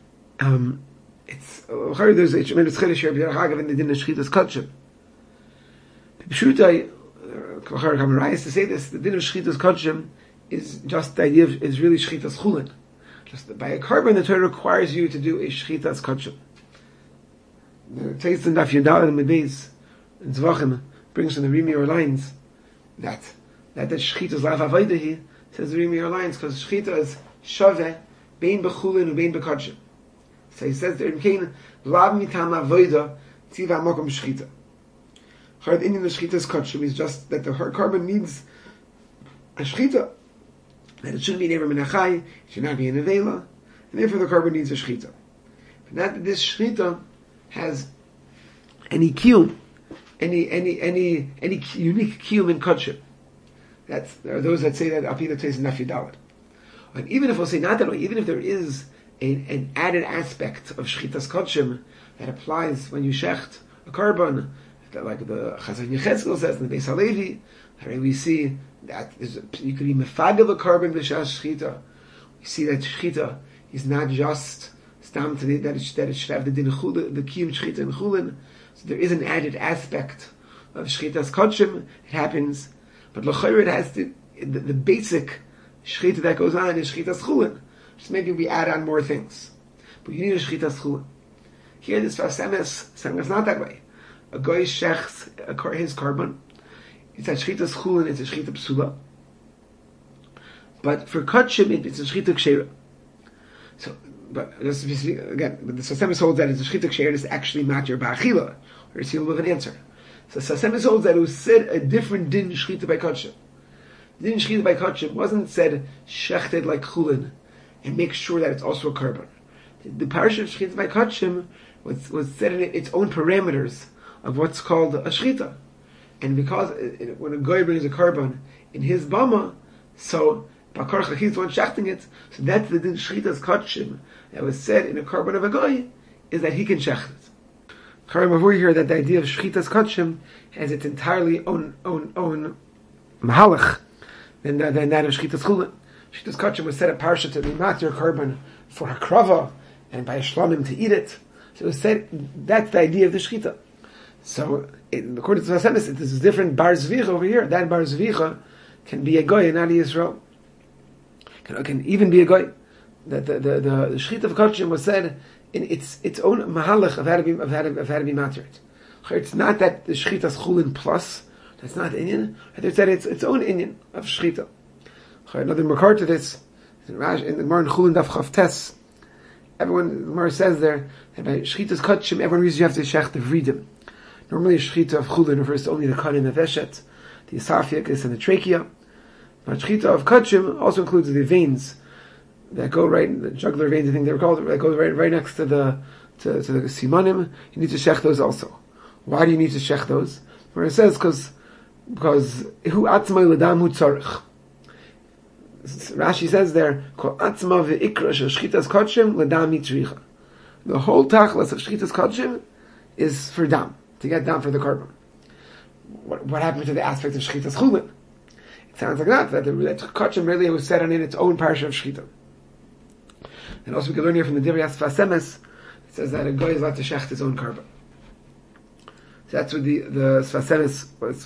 There's a tremendous chiddush here in the din of shchitas kachim. Pshutai, to say this, the din of shchitas kachim is just the idea is really shchitas chulin. Just by a carbon, the Torah requires you to do a shchitas kachim. The text in Daf Yudal and Medbeis in Zvachim brings from the Rimi or lines that shchitas lav avaydahi, Says the Rimi Alliance, because Shechita is Shaveh, Bein Bechulin, and Bein Bekadshim. So he says there, Imkein, Lav Mitam Avoida, Tziva Mokum Shechita. Chayat Indian Shechita is Kadshim, is just that the carbon needs a Shechita. That it shouldn't be never Menachai, it should not be in Avela, and therefore the carbon needs a Shechita. But not that this Shechita has any kiyum, any unique kiyum in Kadshim. There are those that say that Apida Tais Nafi Dalit. And even if we'll say not that way, even if there is an added aspect of Shchitas Kodshim that applies when you shecht a carbon, like the Chazon Yechezkel says in the Beis Halevi, we see that you could be mefagel a carbon b'shas Shchita. We see that Shchita is not just stam to that it should have the din chulin, the kiyum Shchita and chulin. So there is an added aspect of Shchitas Kodshim. It happens. But l'chayr it has the basic shechita that goes on is shechitas chulin. Just maybe we add on more things. But you need a shechitas chulin. Here this Fasemes is not that way. A guy shechs his carbon. It's a shechitas chulin, it's a shechita psula. But for kachim it's a shechita kshera. So, but just again, the Fasemes holds that it's a shechita kshera is actually not your ba'achila. Or it's a little bit of an answer. So Sasemis holds that it was said a different din shchita by kachim. Din shchita by kachim wasn't said shechted like chulin and make sure that it's also a carbon. The parish of shchita by kachim was set in its own parameters of what's called a shchita. And because when a guy brings a carbon in his bama, so bakar chachis is the one shechting it, so that's the din shchita's kachim that was said in a carbon of a guy, is that he can shecht it. Over here that the idea of Shchitas Kodshim has its entirely own mahalach than that of Shchitas Chulin. Shchitas Kodshim was said a parsha to be matir carbon for hakrava and by shlamim to eat it. So it was said that's the idea of the Shchita. So according to Vasemis, it is a different bar zvicha over here. That bar zvicha can be a goy and not a Yisrael. Can even be a goy. That the Shchita of Kodshim was said in its own mahalach of how to be materit. It's not that the shchitas chulin plus. That's not Inyan. It's that its own Inyan of shchita. Another makar to this in the Gemara Chulin Daf Chav Tes. Everyone the Gemara says there that by shchitas kachim, everyone reads you have to shech the vridim. Normally, a shchita of chulin refers to only the kanim of eshet, the esophagus and the trachea. But shchita of kachim also includes the veins that go right, the jugular veins, I think they're called, that go right next to the simanim. You need to shech those also. Why do you need to shech those? Where it says because hu atzmai ledam hu tzarich. Rashi says there, kol atzma ve'ikra shel shchitas kodshim ledam mitzricha. The whole tachlis of shchitas kodshim is for dam, to get dam for the carbon. What happened to the aspect of shchitas chulin? It sounds like that kodshim really was set on in its own parsha of shchita. And also we can learn here from the Divrei Sfasemes, it says that a guy is allowed to shecht his own carbon. So that's what the Sfasemes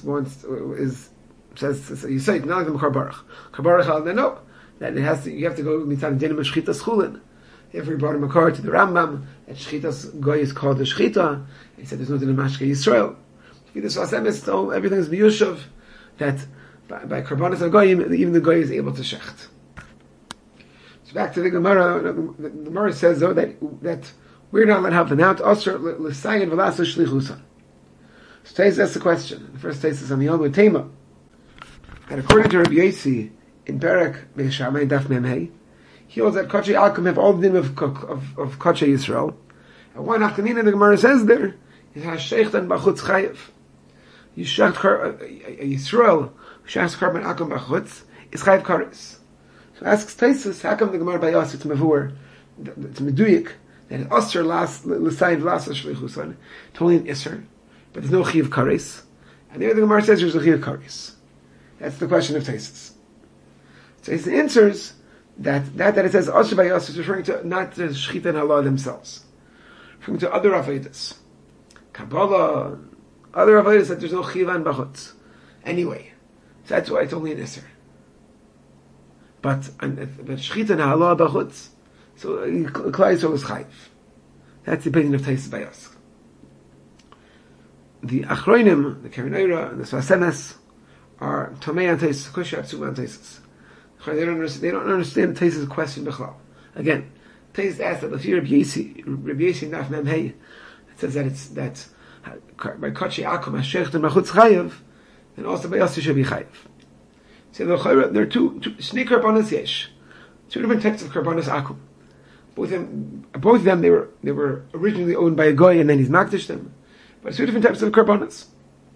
says. You say not like the Makar Baruch. Makar Baruch, no, that it has to. You have to go mitzad dinim shchitas chulin. If we brought a Makar to the Rambam, that shchitas goy is called the shchita, he said there's no dinim mashke Yisrael. The Sfasemes, so everything is biyushav that by karbanos of goyim, even the goy is able to shecht. So back to the Gemara. The Gemara says though that we're not allowed to have the now usher l'sayin v'lasa shlichusa. So Tais asks the question. The first Tais is on the Yom Tema. And according to Rabbi Yossi in Perek Beishamay Daf Memhei, he holds that Kachay Alkum have all the din of Kachay Yisrael. And one afternoon the Gemara says there is Hashecht and Bachutz Chayev. You shecht Yisrael shecht carbon Alkum Bachutz is Chayev Karis. So asks Taisus, how come the Gemara by us it's mevur, it's meduyik, that it's usher l'sayin v'lasa shlichusan, it's only an isser, but there's no chiv kares. And the other Gemara says there's a chiv kares. That's the question of Taisus. Taisus answers that it says usher by us is referring to not the shchita and Allah themselves, referring to other avodas, Kabbalah, other avodas that there's no chiv and bachutz. Anyway, so that's why it's only an isser. But shchita and Allah b'chutz, so Klal Yisrael is chayiv. That's the opinion of Taisus by us. The Achronim, the Keren Oira, and the Sfasemes are Tomei and Taisus, Kusha Atzuma and Taisus. They don't understand Taisa's question b'chlal. Again, Taisa asked that if you're Rabbi Yesi Naf Mem Hey, it says that by Kachi Akum Hashech to Machutz Chayev, and also by Yossi Shabi Chayev. So there are two Shnei Karbanos Yesh, two different types of Karbanos Akum. Both of them they were originally owned by a goy and then he's makdish them. But two different types of Karbanos.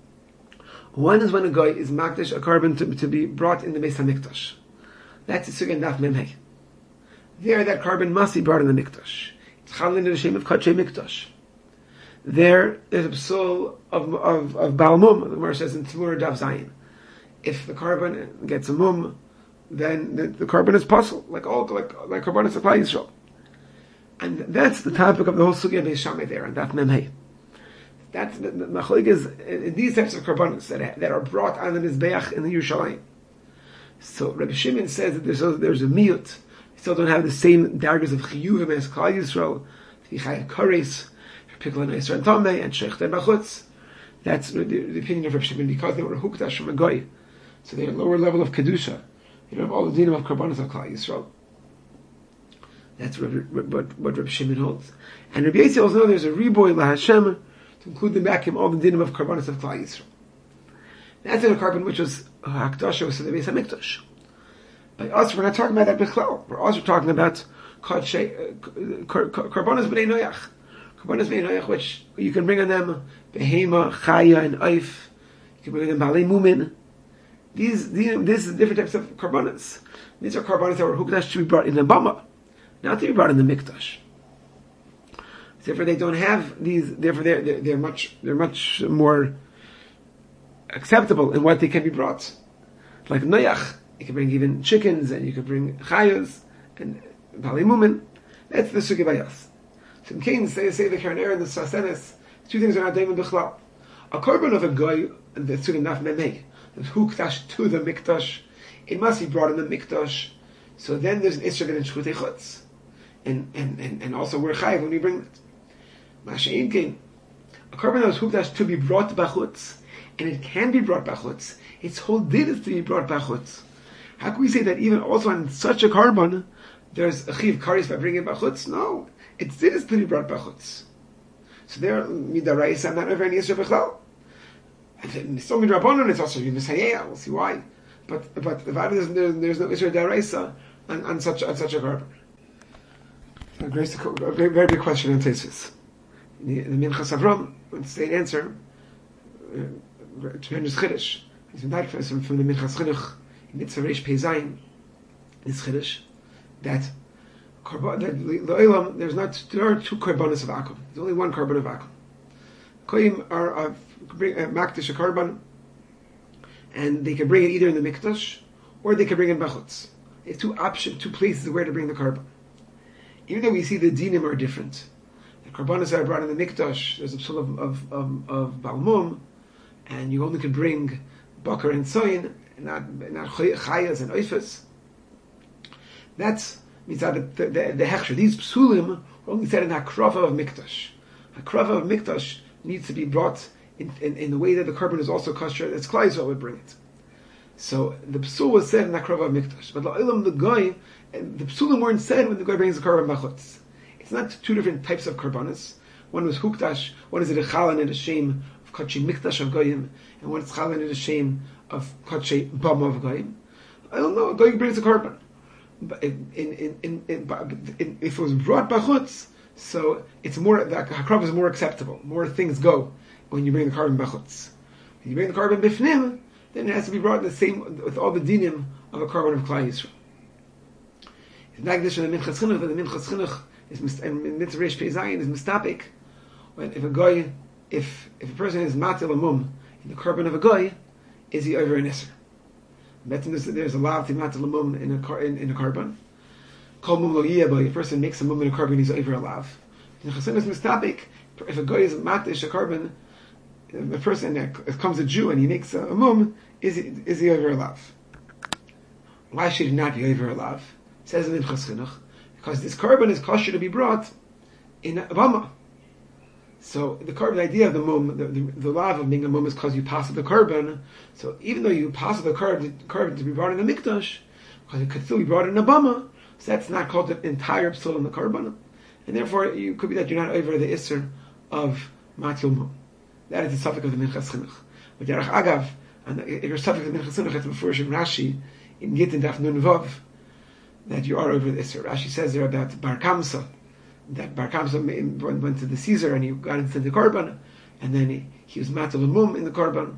One is when a goy is makdish a carbon to be brought in the Beis HaMikdash. That's the Sugan Daf Mem Hey. There, that carbon must be brought in the Mikdash. It's chalin in the Shem of Kachei Mikdash. There's a psul of Baal Mum. The Gemara says in Tzmur Daf Zayin. If the carbon gets a mum, then the carbon is puzzle, like Karbanos of Klal Yisrael. And that's the topic of the whole sugya Beis Shammai there, and Daf Mem Hey. That's the machlok is in these types of Karbanos that are brought on the Mizbeach in the Yerushalayim. So Rabbi Shimon says that there's a miyut. Still don't have the same dargers of chiyuvim as Klal Yisrael, Tichai Kares, Pikla Neisra and Tomei, and Shecht and Bachutz. That's the opinion of Rabbi Shimon, because they were hukdash from a goy, so they're a lower level of kedusha. You don't have all the dinim of Karbanos of Klal Yisrael. That's what Rabbi Shimon holds. And Rabbi Yossi also knows there's a riboy lahashem to include them back in all the dinim of Karbanos of Klal Yisrael. That's in a carbon which was hakdasha, was to the Beis HaMikdash. By us, we're not talking about that bichlal. We're also talking about karbanos b'nei noyach. Karbanos b'nei noyach, which you can bring on them behema, chaya, and oif. You can bring on them balei mumin. This is different types of karbanos. These are karbanos that were hukdash to be brought in the bama, not to be brought in the mikdash. Therefore, they don't have these. Therefore, they're much more acceptable in what they can be brought. Like noyach. You can bring even chickens, and you can bring chayas, and balei mumin. That's the sugi bayas. So in Cain, say the Karen and the Sasenes, two things are not daimon b'chlal. A korban of a goy, the sugi naf memei, the hukdash to the mikdash, it must be brought in the mikdash. So then there's an isra in shchutei chutz, and also we're chayav when we bring it. Masha'in Cain, a korban that was hukdash to be brought b'chutz, and it can be brought b'chutz. Its whole din is to be brought b'chutz. How can we say that even also on such a carbon, there's a chiv karis by bringing it b'chutz? No, it is to be brought b'chutz. So there, midaraisa, I'm not over any yisra b'chlal. And so midrabanon, it's also mishayeah. We'll see why. But the there's no isra daraisa on such a carbon. A very big question on Tesis. The Minchas Avram, wants to answer. Tremendous chiddush. He's been back from the Minchas Chinuch. Mitzvah Reish Pei Zayin, this chiddush, that there are two karbanos of akum. There's only one carbon of akum. Koyim are bring makdish a carbon, and they can bring it either in the mikdash or they can bring it in bachutz. It's two places where to bring the carbon. Even though we see the dinim are different, the karbanos are brought in the mikdash. There's a psul of balmum, and you only can bring bakar and soyin. Not chayas and oifas. That's means that the hechsher. These psulim are only said in hakrava of mikdash. Hakrava of mikdash needs to be brought in the way that the carbon is also kosher. It's Klal Yisrael would bring it. So the psul was said in hakrava of mikdash, but the goy, the psulim weren't said when the goy brings the carbon bachutz. It's not two different types of karbanos. One was hukdash. One is a chalan and a shame of kachim mikdash of goyim, and one is chalan and a shame of kachei bama of goyim. I don't know. Goy brings a carbon, but if it was brought bachutz, so it's more. The hakrav is more acceptable. More things go when you bring the carbon bachutz. When you bring the carbon bifnim, then it has to be brought the same with all the dinim of a carbon of Klal Yisrael. It's magdish in the Minchas Chinuch, but the Minchas Chinuch is Mitzvah Reish Pei Zayin is mistapik. When if a person is matil a mum in the carbon of a goy, is he over an iser? There's a lav to matil a mum in a carbon. Kol mum lo yiyah, a person makes a mum in a carbon, he's over a lav. In Chassidus is mistapik. If a goy is matish a carbon, a person comes a Jew and he makes a mum, is he over a lav? Why should he not be over a lav? Says in Minchas Chinuch, because this carbon is kosher to be brought in a bama. So the idea of the mum, the lav of being a mum is because you pass the carbon. So even though you pass the carbon to be brought in the mikdash, because it could still be brought in a bama, so that's not called an entire psul in the korban, and therefore it could be that you're not over the isser of matil mum. That is the suffix of the Minchas Chinuch. But Derech Agav, and if you're suffix of the Minchas Chinuch, it's before Rashi in Gittin Daf Nun Vav, that you are over the isser. Rashi says there about Bar Kamsa, that Bar Kamsa went to the Caesar and he got into the korban, and then he was matil mum in the korban.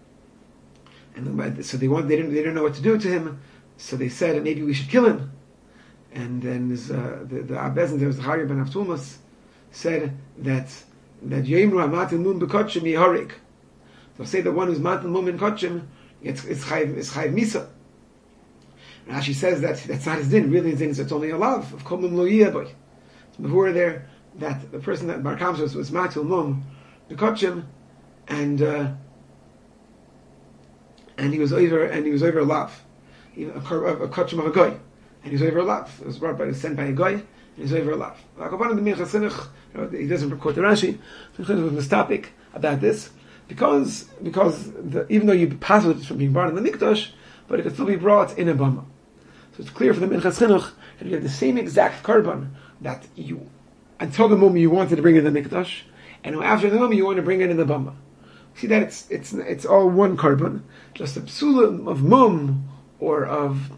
And so they didn't know what to do to him, so they said maybe we should kill him. And then the Abbezin, there was the Chayir ben Avtumas, said that Yemru HaMatil Mum B'Kotchim Yehorik. They'll say the one who's Matil Mum in Kotchim is Chayv Misa. Rashi says that that's not his din. Really his din is it's only a love of Kol Mum Lo Yiyah. So before there, that the person that Bar Kamsa was Matil Mum B'Kotchim, and he was over a lav, a kotchim of a goy, and he was over a lav. It was sent by a goy, and he was over a lav. He doesn't quote the Rashi. So was mistopic about this because even though you pass it from being brought in the mikdash, but it could still be brought in a bama. So it's clear for the Minchas Chinuch that you have the same exact korban that you until the moment you wanted to bring in the mikdash, and after the moment you want to bring it in the bama. See that it's all one korban. Just the psula of mum or of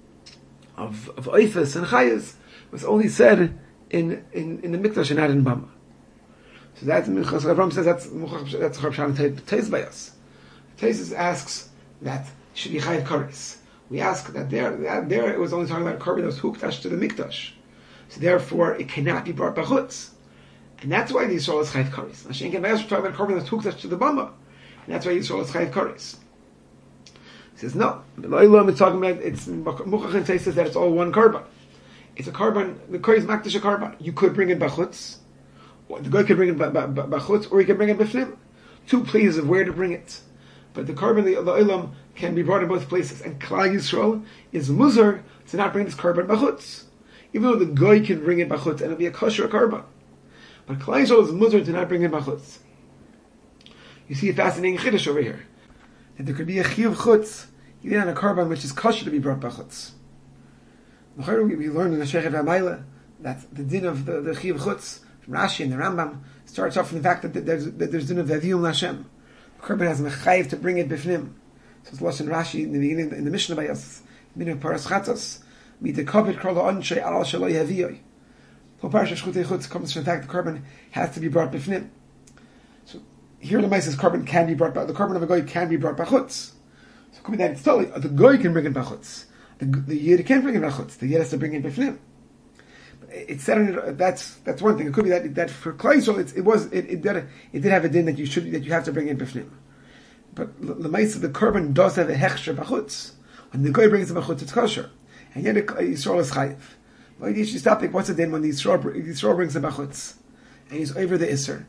oifas and chayas was only said in the mikdash and not in bama. So that's Minchas Avram says that's Chab Shalom Teis by us. Teis asks that should be chayav kares. We ask that there it was only talking about a korban that was hukdash to the mikdash. So therefore it cannot be brought b'chutz. And that's why the Yisrael is chayav kares. Hashem can talk about a korban that's hukdash to the bama. And that's why Yisrael is chayav kares. He says no. It's talking about it's Muchach says that it's all one korban. It's a korban. The korban is makdash a korban. You could bring it b'chutz. The guy could bring it b'chutz, or he can bring it b'fnim. Two places of where to bring it. But the korban, the olam, can be brought in both places. And Klal Yisrael is muzar to not bring this korban b'chutz, even though the guy can bring it b'chutz and it'll be a kosher korban. But Klal Yisrael is muzar to not bring it b'chutz. You see a fascinating chiddush over here, that there could be a chiyuv chutz even on a korban which is kosher to be brought b'chutz. We learned in the Shechet V'Amayla that the din of the chiyuv chutz from Rashi and the Rambam starts off from the fact that there's din of V'aviyum Lashem. The korban has a mechayiv to bring it b'fnim. So it's Lashon Rashi in the beginning in the Mishnah by us, Minuk Paras Chatos, mit the kavod kol ha'onshay al shaloi haviyoi. The Parashat Shchutei Chutz comes from the fact the korban has to be brought b'fnim. So here the Lamaisa says korban can be brought by the korban of a goy can be brought by chutz. So it could be that it's totally the goy can bring it by chutz. The yid can't bring it by chutz. The yid has to bring it b'fnim. It's said that's one thing. It could be that for Klal Yisrael it did have a din that you have to bring it b'fnim. But Lamaisa the korban does have a hechsher b'chutz. When the goy brings it b'chutz, it's kosher, and yet Yisrael is chayiv. What's the din when the Yisrael brings it b'chutz and he's over the isser?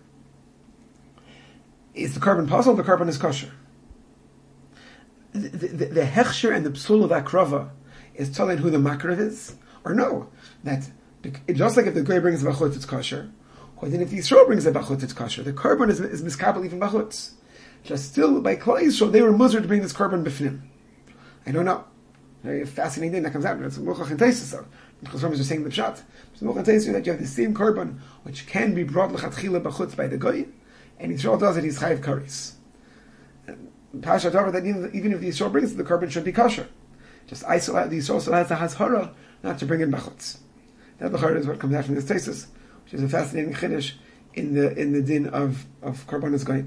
Is the korban possible? The korban is kosher. The hechsher and the psul of akrava is telling who the makrav is, or no? That just like if the goy brings bachutz, it's kosher. Or then if the Yisrael brings a bachutz, it's kosher. The korban is miskabel even bachutz. Just still by Klal Yisrael, they were muzer to bring this korban b'fnim. I don't know. Very fascinating thing that comes out. It's Muchach and Teisus. Because Rambam is just saying the pshat. So Muchach and Teisus that you have the same korban which can be brought lechatchila bachutz by the goy, and Yisrael does it. He's chayiv kares. Pashat over that even if the Yisrael brings it, the korban should be kosher. Just isolate the Yisrael still has the hashara not to bring in bachutz. That bachar is what comes out from this Teisus, which is a fascinating chiddush in the din of korbanos goy.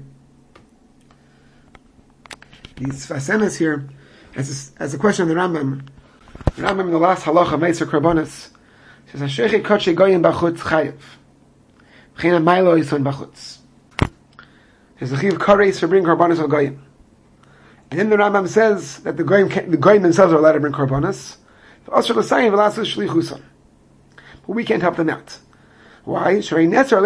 These fasenas here, as a question on the Rambam. The Rambam in the last halacha meiser korbanos says hashechet kodshe goyim bachutz chayiv. V'chein ha'maylo yison bachutz. There's a chiv kares for bringing korbanos al goyim. And then the Rambam says that the goyim themselves are allowed to bring korbanos. But we can't help them out. Why? Because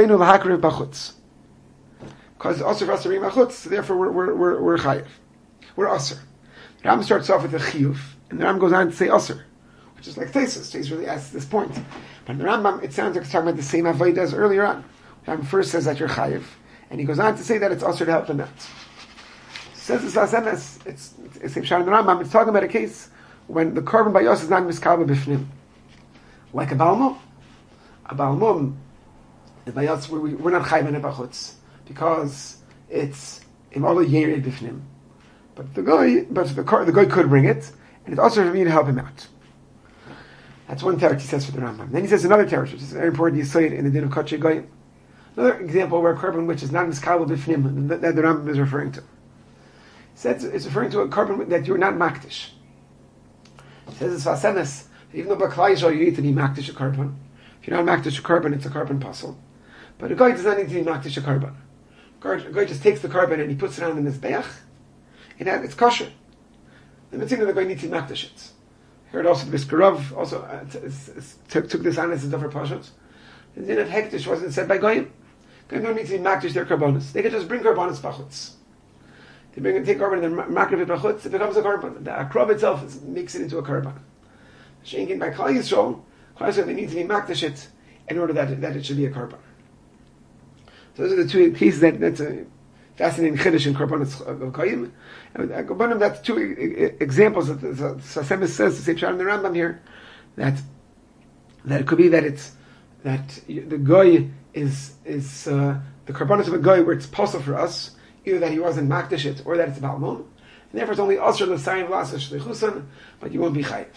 it's also for us to bring bachutz, so therefore we're chayiv. We're aser. The Rambam starts off with a chiyuv, and the Rambam goes on to say aser, which is like Teisus. Teisus really asks this point. But in the Rambam, it sounds like it's talking about the same avodah as earlier on. The Rambam first says that you're chayiv, and he goes on to say that it's aser to help them out. Says this last sentence, it's same shot in the Rambam. It's talking about a case when the carbon by us is not miskabel b'fnim. Like a balmum. A balmum, by us, we're not chayven b'chutz, because it's imala yered b'fnim. But the guy could bring it, and it's also for me to help him out. That's one teretz he says for the Rambam. Then he says another teretz, which is very important. You say it in the din of Kotche Goyim. Another example where a carbon which is not miskabel b'fnim that the Rambam is referring to. He says it's referring to a carbon that you're not makdish. He says it's vasenes. Even though b'klai yisrael you need to be makdish a carbon. If you're not makdish a carbon, it's a carbon puzzle. But a guy does not need to be makdish a carbon. A guy just takes the carbon and he puts it on in his beach. It's kosher. The mitzvah the guy needs to makdish it. I heard also the Biskarov also took this on as a different pashut. The din of hektish wasn't said by goyim. Goyim don't need to be makdish their karbonis. They can just bring karbonis bachutz. They take carbon and then makdish it bachutz. It becomes a carbon. The akrav itself makes it into a carbon. Shenkin by Klal Yisrael, they need to be makdish it in order that it should be a carbon. So those are the two pieces that's a fascinating chiddush in karbonis of goyim. One of that's two examples that the Sasemis says, the same shot in the Rambam here, that it could be that it's that the goy is the karbonis of a goy where it's possible for us, either that he wasn't makdish it or that it's balmum, and therefore it's only asher l'sayim v'asher shlichusan, but you won't be chayiv.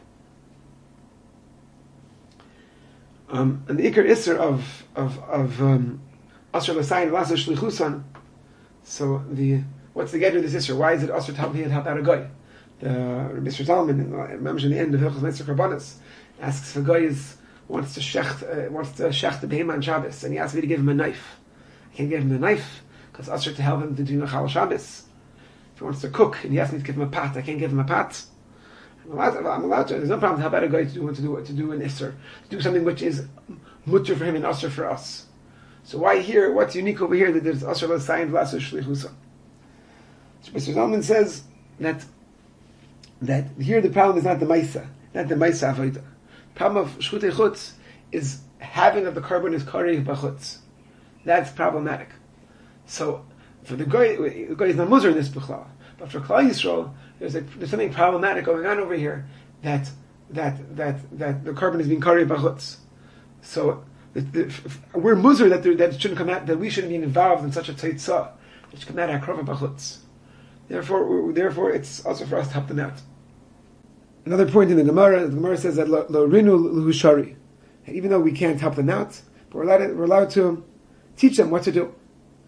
And the ikar isser of asher l'sayim v'asher shlichusan. So what's the get of this isser? Why is it asher to help out a goy? Mr. Zalman, in the end of Hilchos Meitzah Karbonis, asks if a guy wants to shecht the behema on Shabbos, and he asks me to give him a knife. I can't give him a knife because asher to help him to do Nachal Shabbos. If he wants to cook and he asks me to give him a pot, I can't give him a pot. I'm allowed to. There's no problem to help out a guy to do an isser, to do something which is mutter for him and asher for us. So why here? What's unique over here that there's asher l'sayim v'asher shlichusa? So Mr. Zalman says that here the problem is not the Maisa avodah. The problem of Shchutei Chutz is having that the carbon is Karei B'chutz. That's problematic. So for the guy is not Muzar in this B'chlal. But for Klal Yisrael, there's something problematic going on over here that the carbon is being Karei B'chutz. So we're Muzar that it shouldn't come out, that we shouldn't be involved in such a Tzeitzah. It should come out of Karei B'chutz. Therefore, it's also for us to help them out. Another point in the Gemara says that lo rinu l'hushari. Even though we can't help them out, but we're allowed to teach them what to do.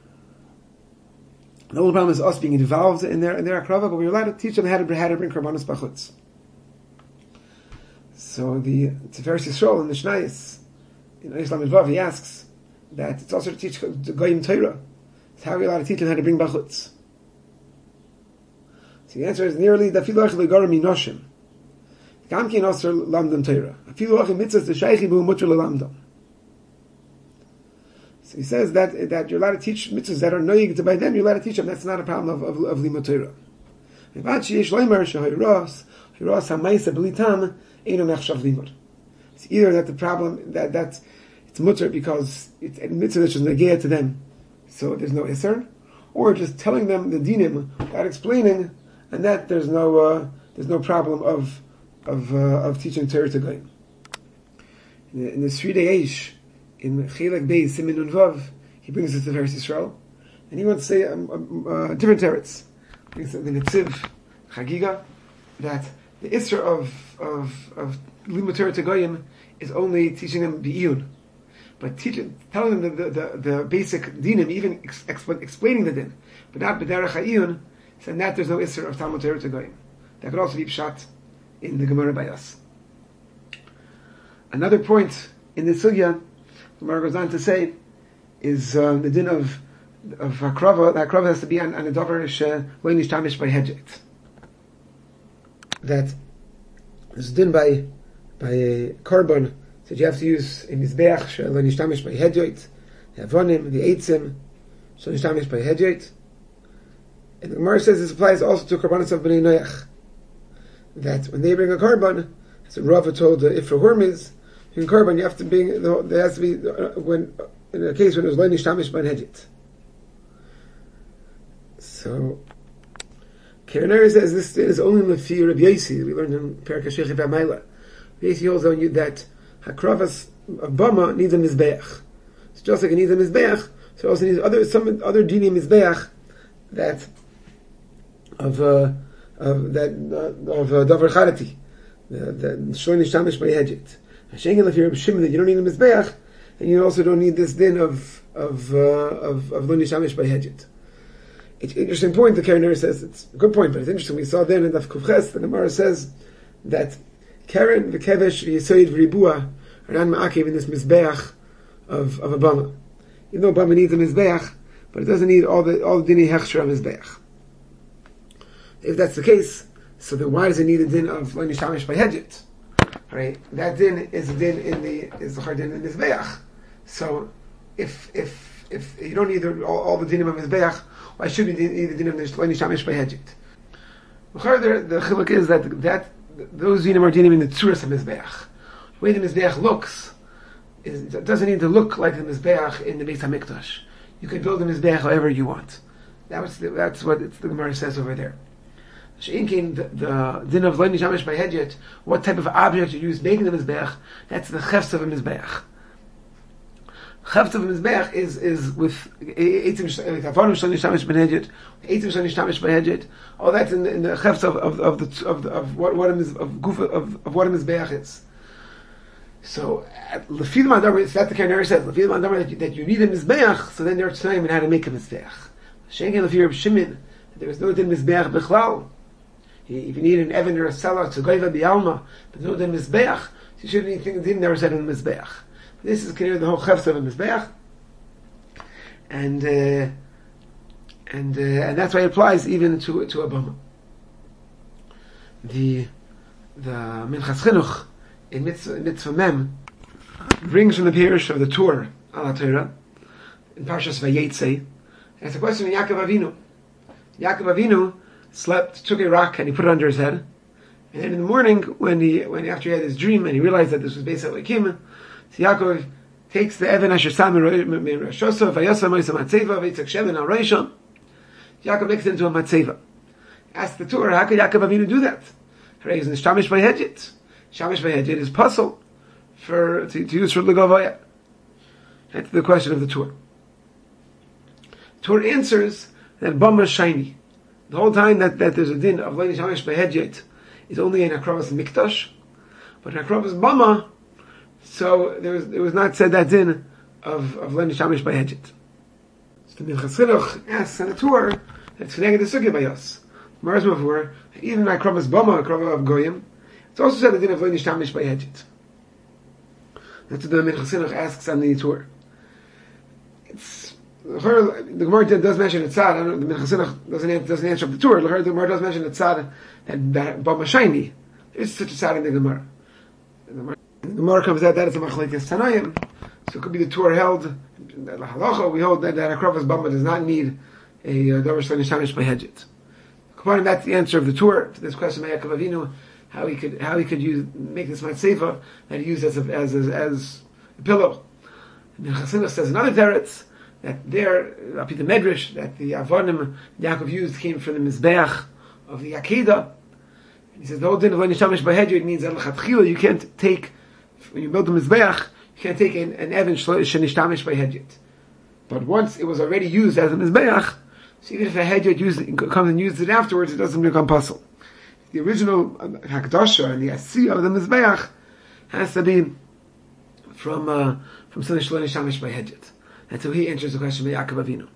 The only problem is us being involved in their akrava, but we're allowed to teach them how to bring karbanos b'chutz. So the Tiferes Yisrael in the Shnayis, in Islam Vav, he asks that it's also to teach the Goyim Torah. It's how we're allowed to teach them how to bring b'chutz. So the answer is nearly the filu achil garam minoshim. Gamkin osir lamdam Torah. Filu achil mitzvahs the sheichi bu mutter lamdam. So he says that you're allowed to teach mitzvahs that are noyig to by them. You're allowed to teach them. That's not a problem of limud Torah. It's either that the problem that it's mutter because it's a mitzvah that is negea to them, so there's no iser, or just telling them the dinim without explaining. And that there's no problem of teaching Torah to Goyim. In the Sridei Eish, in Chelek Beis Simin Nun Vav, he brings us to Tiferes Yisrael, and he wants to say different teretz. He brings the Netziv Chagiga that the isra of limud Torah to Goyim is only teaching them bi'iyun, but telling them the basic dinim, even explaining the din, but not b'derech ha'iyun. So that there's no isser of Talmud Torah to Goyim. That could also be pshat in the Gemara by us. Another point in the sugya, Gemara goes on to say, is the din of hakrava. The hakrava has to be on a davar lo nishtamish by hedjet. That there's a din by a carbon that you have to use in mizbeach lo nishtamish by hedjet, the avonim, the eitzim, so nishtamish by hedjet. And the Gemara says this applies also to karbanos of Bnei Noach. That when they bring a carbon, as Rava told Ifra Hormiz, in carbon you have to bring, there has to be, when in a case when it was lo nishtamish ban hedjit. So, Karen says this is only in the fear of Yossi. We learned in Perek HaShechit B'Mayla. Yossi holds on you that Hakravas of Bama needs a Mizbeach. It's just like it needs a Mizbeach, so it also needs some other dini Mizbeach that of Davar Charati, the Shloin Nishamish by Hedget. Hashem if you're Shimon that you don't need a Mizbeach, and you also don't need this din of Lo Nishamish by Hedget. It's an interesting point. The Karen says it's a good point, but it's interesting. We saw then in Daf Kufches, the Gemara says that Karen v'kevesh v'yisoid v'ribua are not ma'akev in this mizbeach of a bama. Even though bama needs a mizbeach, but it doesn't need all the dini hechsher of mizbeach. If that's the case, so then why does it need a din of lo nishamish by hedget? Right, that din is a din is the hard din in mizbeach. So if you don't need all the dinim of mizbeach, why should we need the din of lo nishamish by hedget? The chiluk is that those dinim are dinim in the tzuras of mizbeach. The way the mizbeach looks it doesn't need to look like the mizbeach in the Beis Hamikdash. You can build the mizbeach however you want. That's what the Gemara says over there. She'inkin the din of lo nishamish by hedget, what type of object you use making the mizbeach, that's the chefs of a mizbeach. Chefs of a mizbeach is with eitim avonim shlo nishamish by hedget, eitim shlo nishamish by hedget. All that's in the chefs of what a mizbeach is. So, Lefid Mandamar, that's the Karen says, Lefid Mandamar that you need a mizbeach, so then they're telling you how to make a mizbeach. She'inkin Lefid Reb Shimon, there was no din mizbeach bichlal. If you need an Evan or a Salah to Goiva Bialma, but no din mizbeach, so you shouldn't even think the din never said in the mizbeach. This is considered the whole chefs of a mizbeach, and that's why it applies even to a bama. The Minchas Chinuch in Mitzvah Mem brings from the Pirush of the Torah Al HaTorah in Parshas Vayetze. It's a question of Yaakov Avinu. Yaakov Avinu took a rock and he put it under his head, and then in the morning when after he had his dream and he realized that this was Beis Elokim, so Yaakov takes the Evan Asher Sam Rashosov Vayasa Moisa Matzeva Veitzak Sheven Al Reishon. Yaakov makes it into a Matzeva. Ask the Torah, how could Yaakov Avinu do that? He's in Shamish by Hedget. Shamish by Hedget is puzzle to use for Legavaya. That's the question of the Torah. Torah answers that Bama is shiny. The whole time that there's a din of Lo Nishamish by Hedget is only in Akravas Mikdash, but in Akravas Bama, so it was not said that din of Lo Nishamish by Hedget. So the Minchas Chinuch asks on the Torah that's connected to Sugya by us. Mars before, even in Akravas Bama, Akravas of Goyim, it's also said the din of Lo Nishamish by Hedget. That's what the Minchas Chinuch asks on the Torah. The Gemara does mention a tzad. The Minchas Chinuch doesn't answer up the Torah. The Gemara does mention a tzad that Bama shiny. There's such a tzad in the Gemara. The Gemara comes out that it's a machlekes Tanayim. So it could be the Torah held. The halacha we hold that Akravas Bama does not need a davar shlo nishamish by hedget. According that's the answer of the Torah to this question by Yaakov Avinu, how he could make this matzeva that he used as a pillow. And the Chassimus says another teretz that there, up the Medrash, that the avonim Yaakov used came from the mizbeach of the Akedah. He says the whole din of lo nishamish by hedget means that l'chatchila you can't take, when you build the mizbeach, you can't take an evan shenishamish by hedget. But once it was already used as a mizbeach, so even if a hedget comes and uses it afterwards, it doesn't become puzzle. The original hakdasha and the asiyah of the mizbeach has to be from something shlo nishamish by hedget. That's how he answers the question by Yaakov Avinu.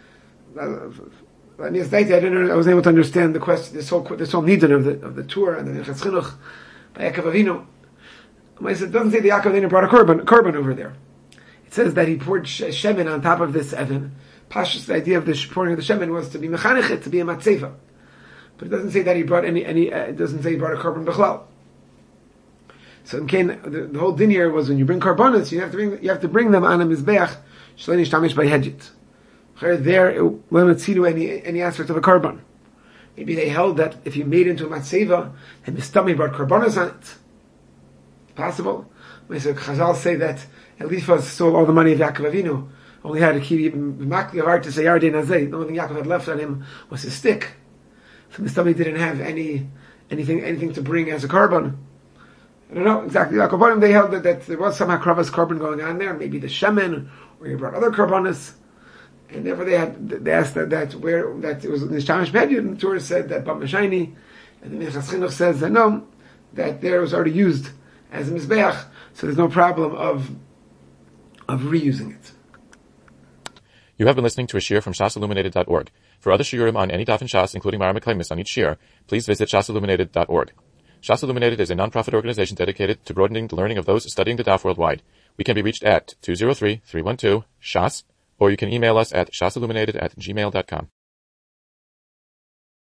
I was able to understand the question, this whole nidon of the Torah and the Minchas Chinuch by Yaakov Avinu. It doesn't say that Yaakov Avinu brought a korban over there. It says that he poured shemen on top of this evan. Pashas, the idea of the pouring of the shemen was to be mechanechet, to be a matzeva. But it doesn't say that he brought it doesn't say he brought a korban b'chlal. So the whole din here was when you bring korbanos, you have to bring them on a mizbeach shlo nishtamish by hedget. There, it won't see to any aspect of a korban. Maybe they held that if you made into a matzeva, and the stomach brought korbanos on it. Possible. So Chazal say that Eliphaz stole all the money of Yaakov Avinu. Only had a key makli of art to say Yardei Nazeh. The only thing Yaakov had left on him was his stick. So the stomach didn't have anything to bring as a carbon. I don't know exactly. Like they held that there was some hakravas carbon going on there, maybe the shemen, or you brought other carbonas, and therefore they asked that it was the Shamish Pedyut, and the Torah said that Bamashayni, and the Minchas Chinuch says that no, that there was already used as a mizbeach, so there's no problem of reusing it. You have been listening to a shiur from shasilluminated.org. For other shiurim on any daf in Shas, including Mara Mekaymis on each shiur, please visit shasilluminated.org. Shas Illuminated is a non-profit organization dedicated to broadening the learning of those studying the daf worldwide. We can be reached at 203-312-SHAS, or you can email us at shasilluminated@gmail.com.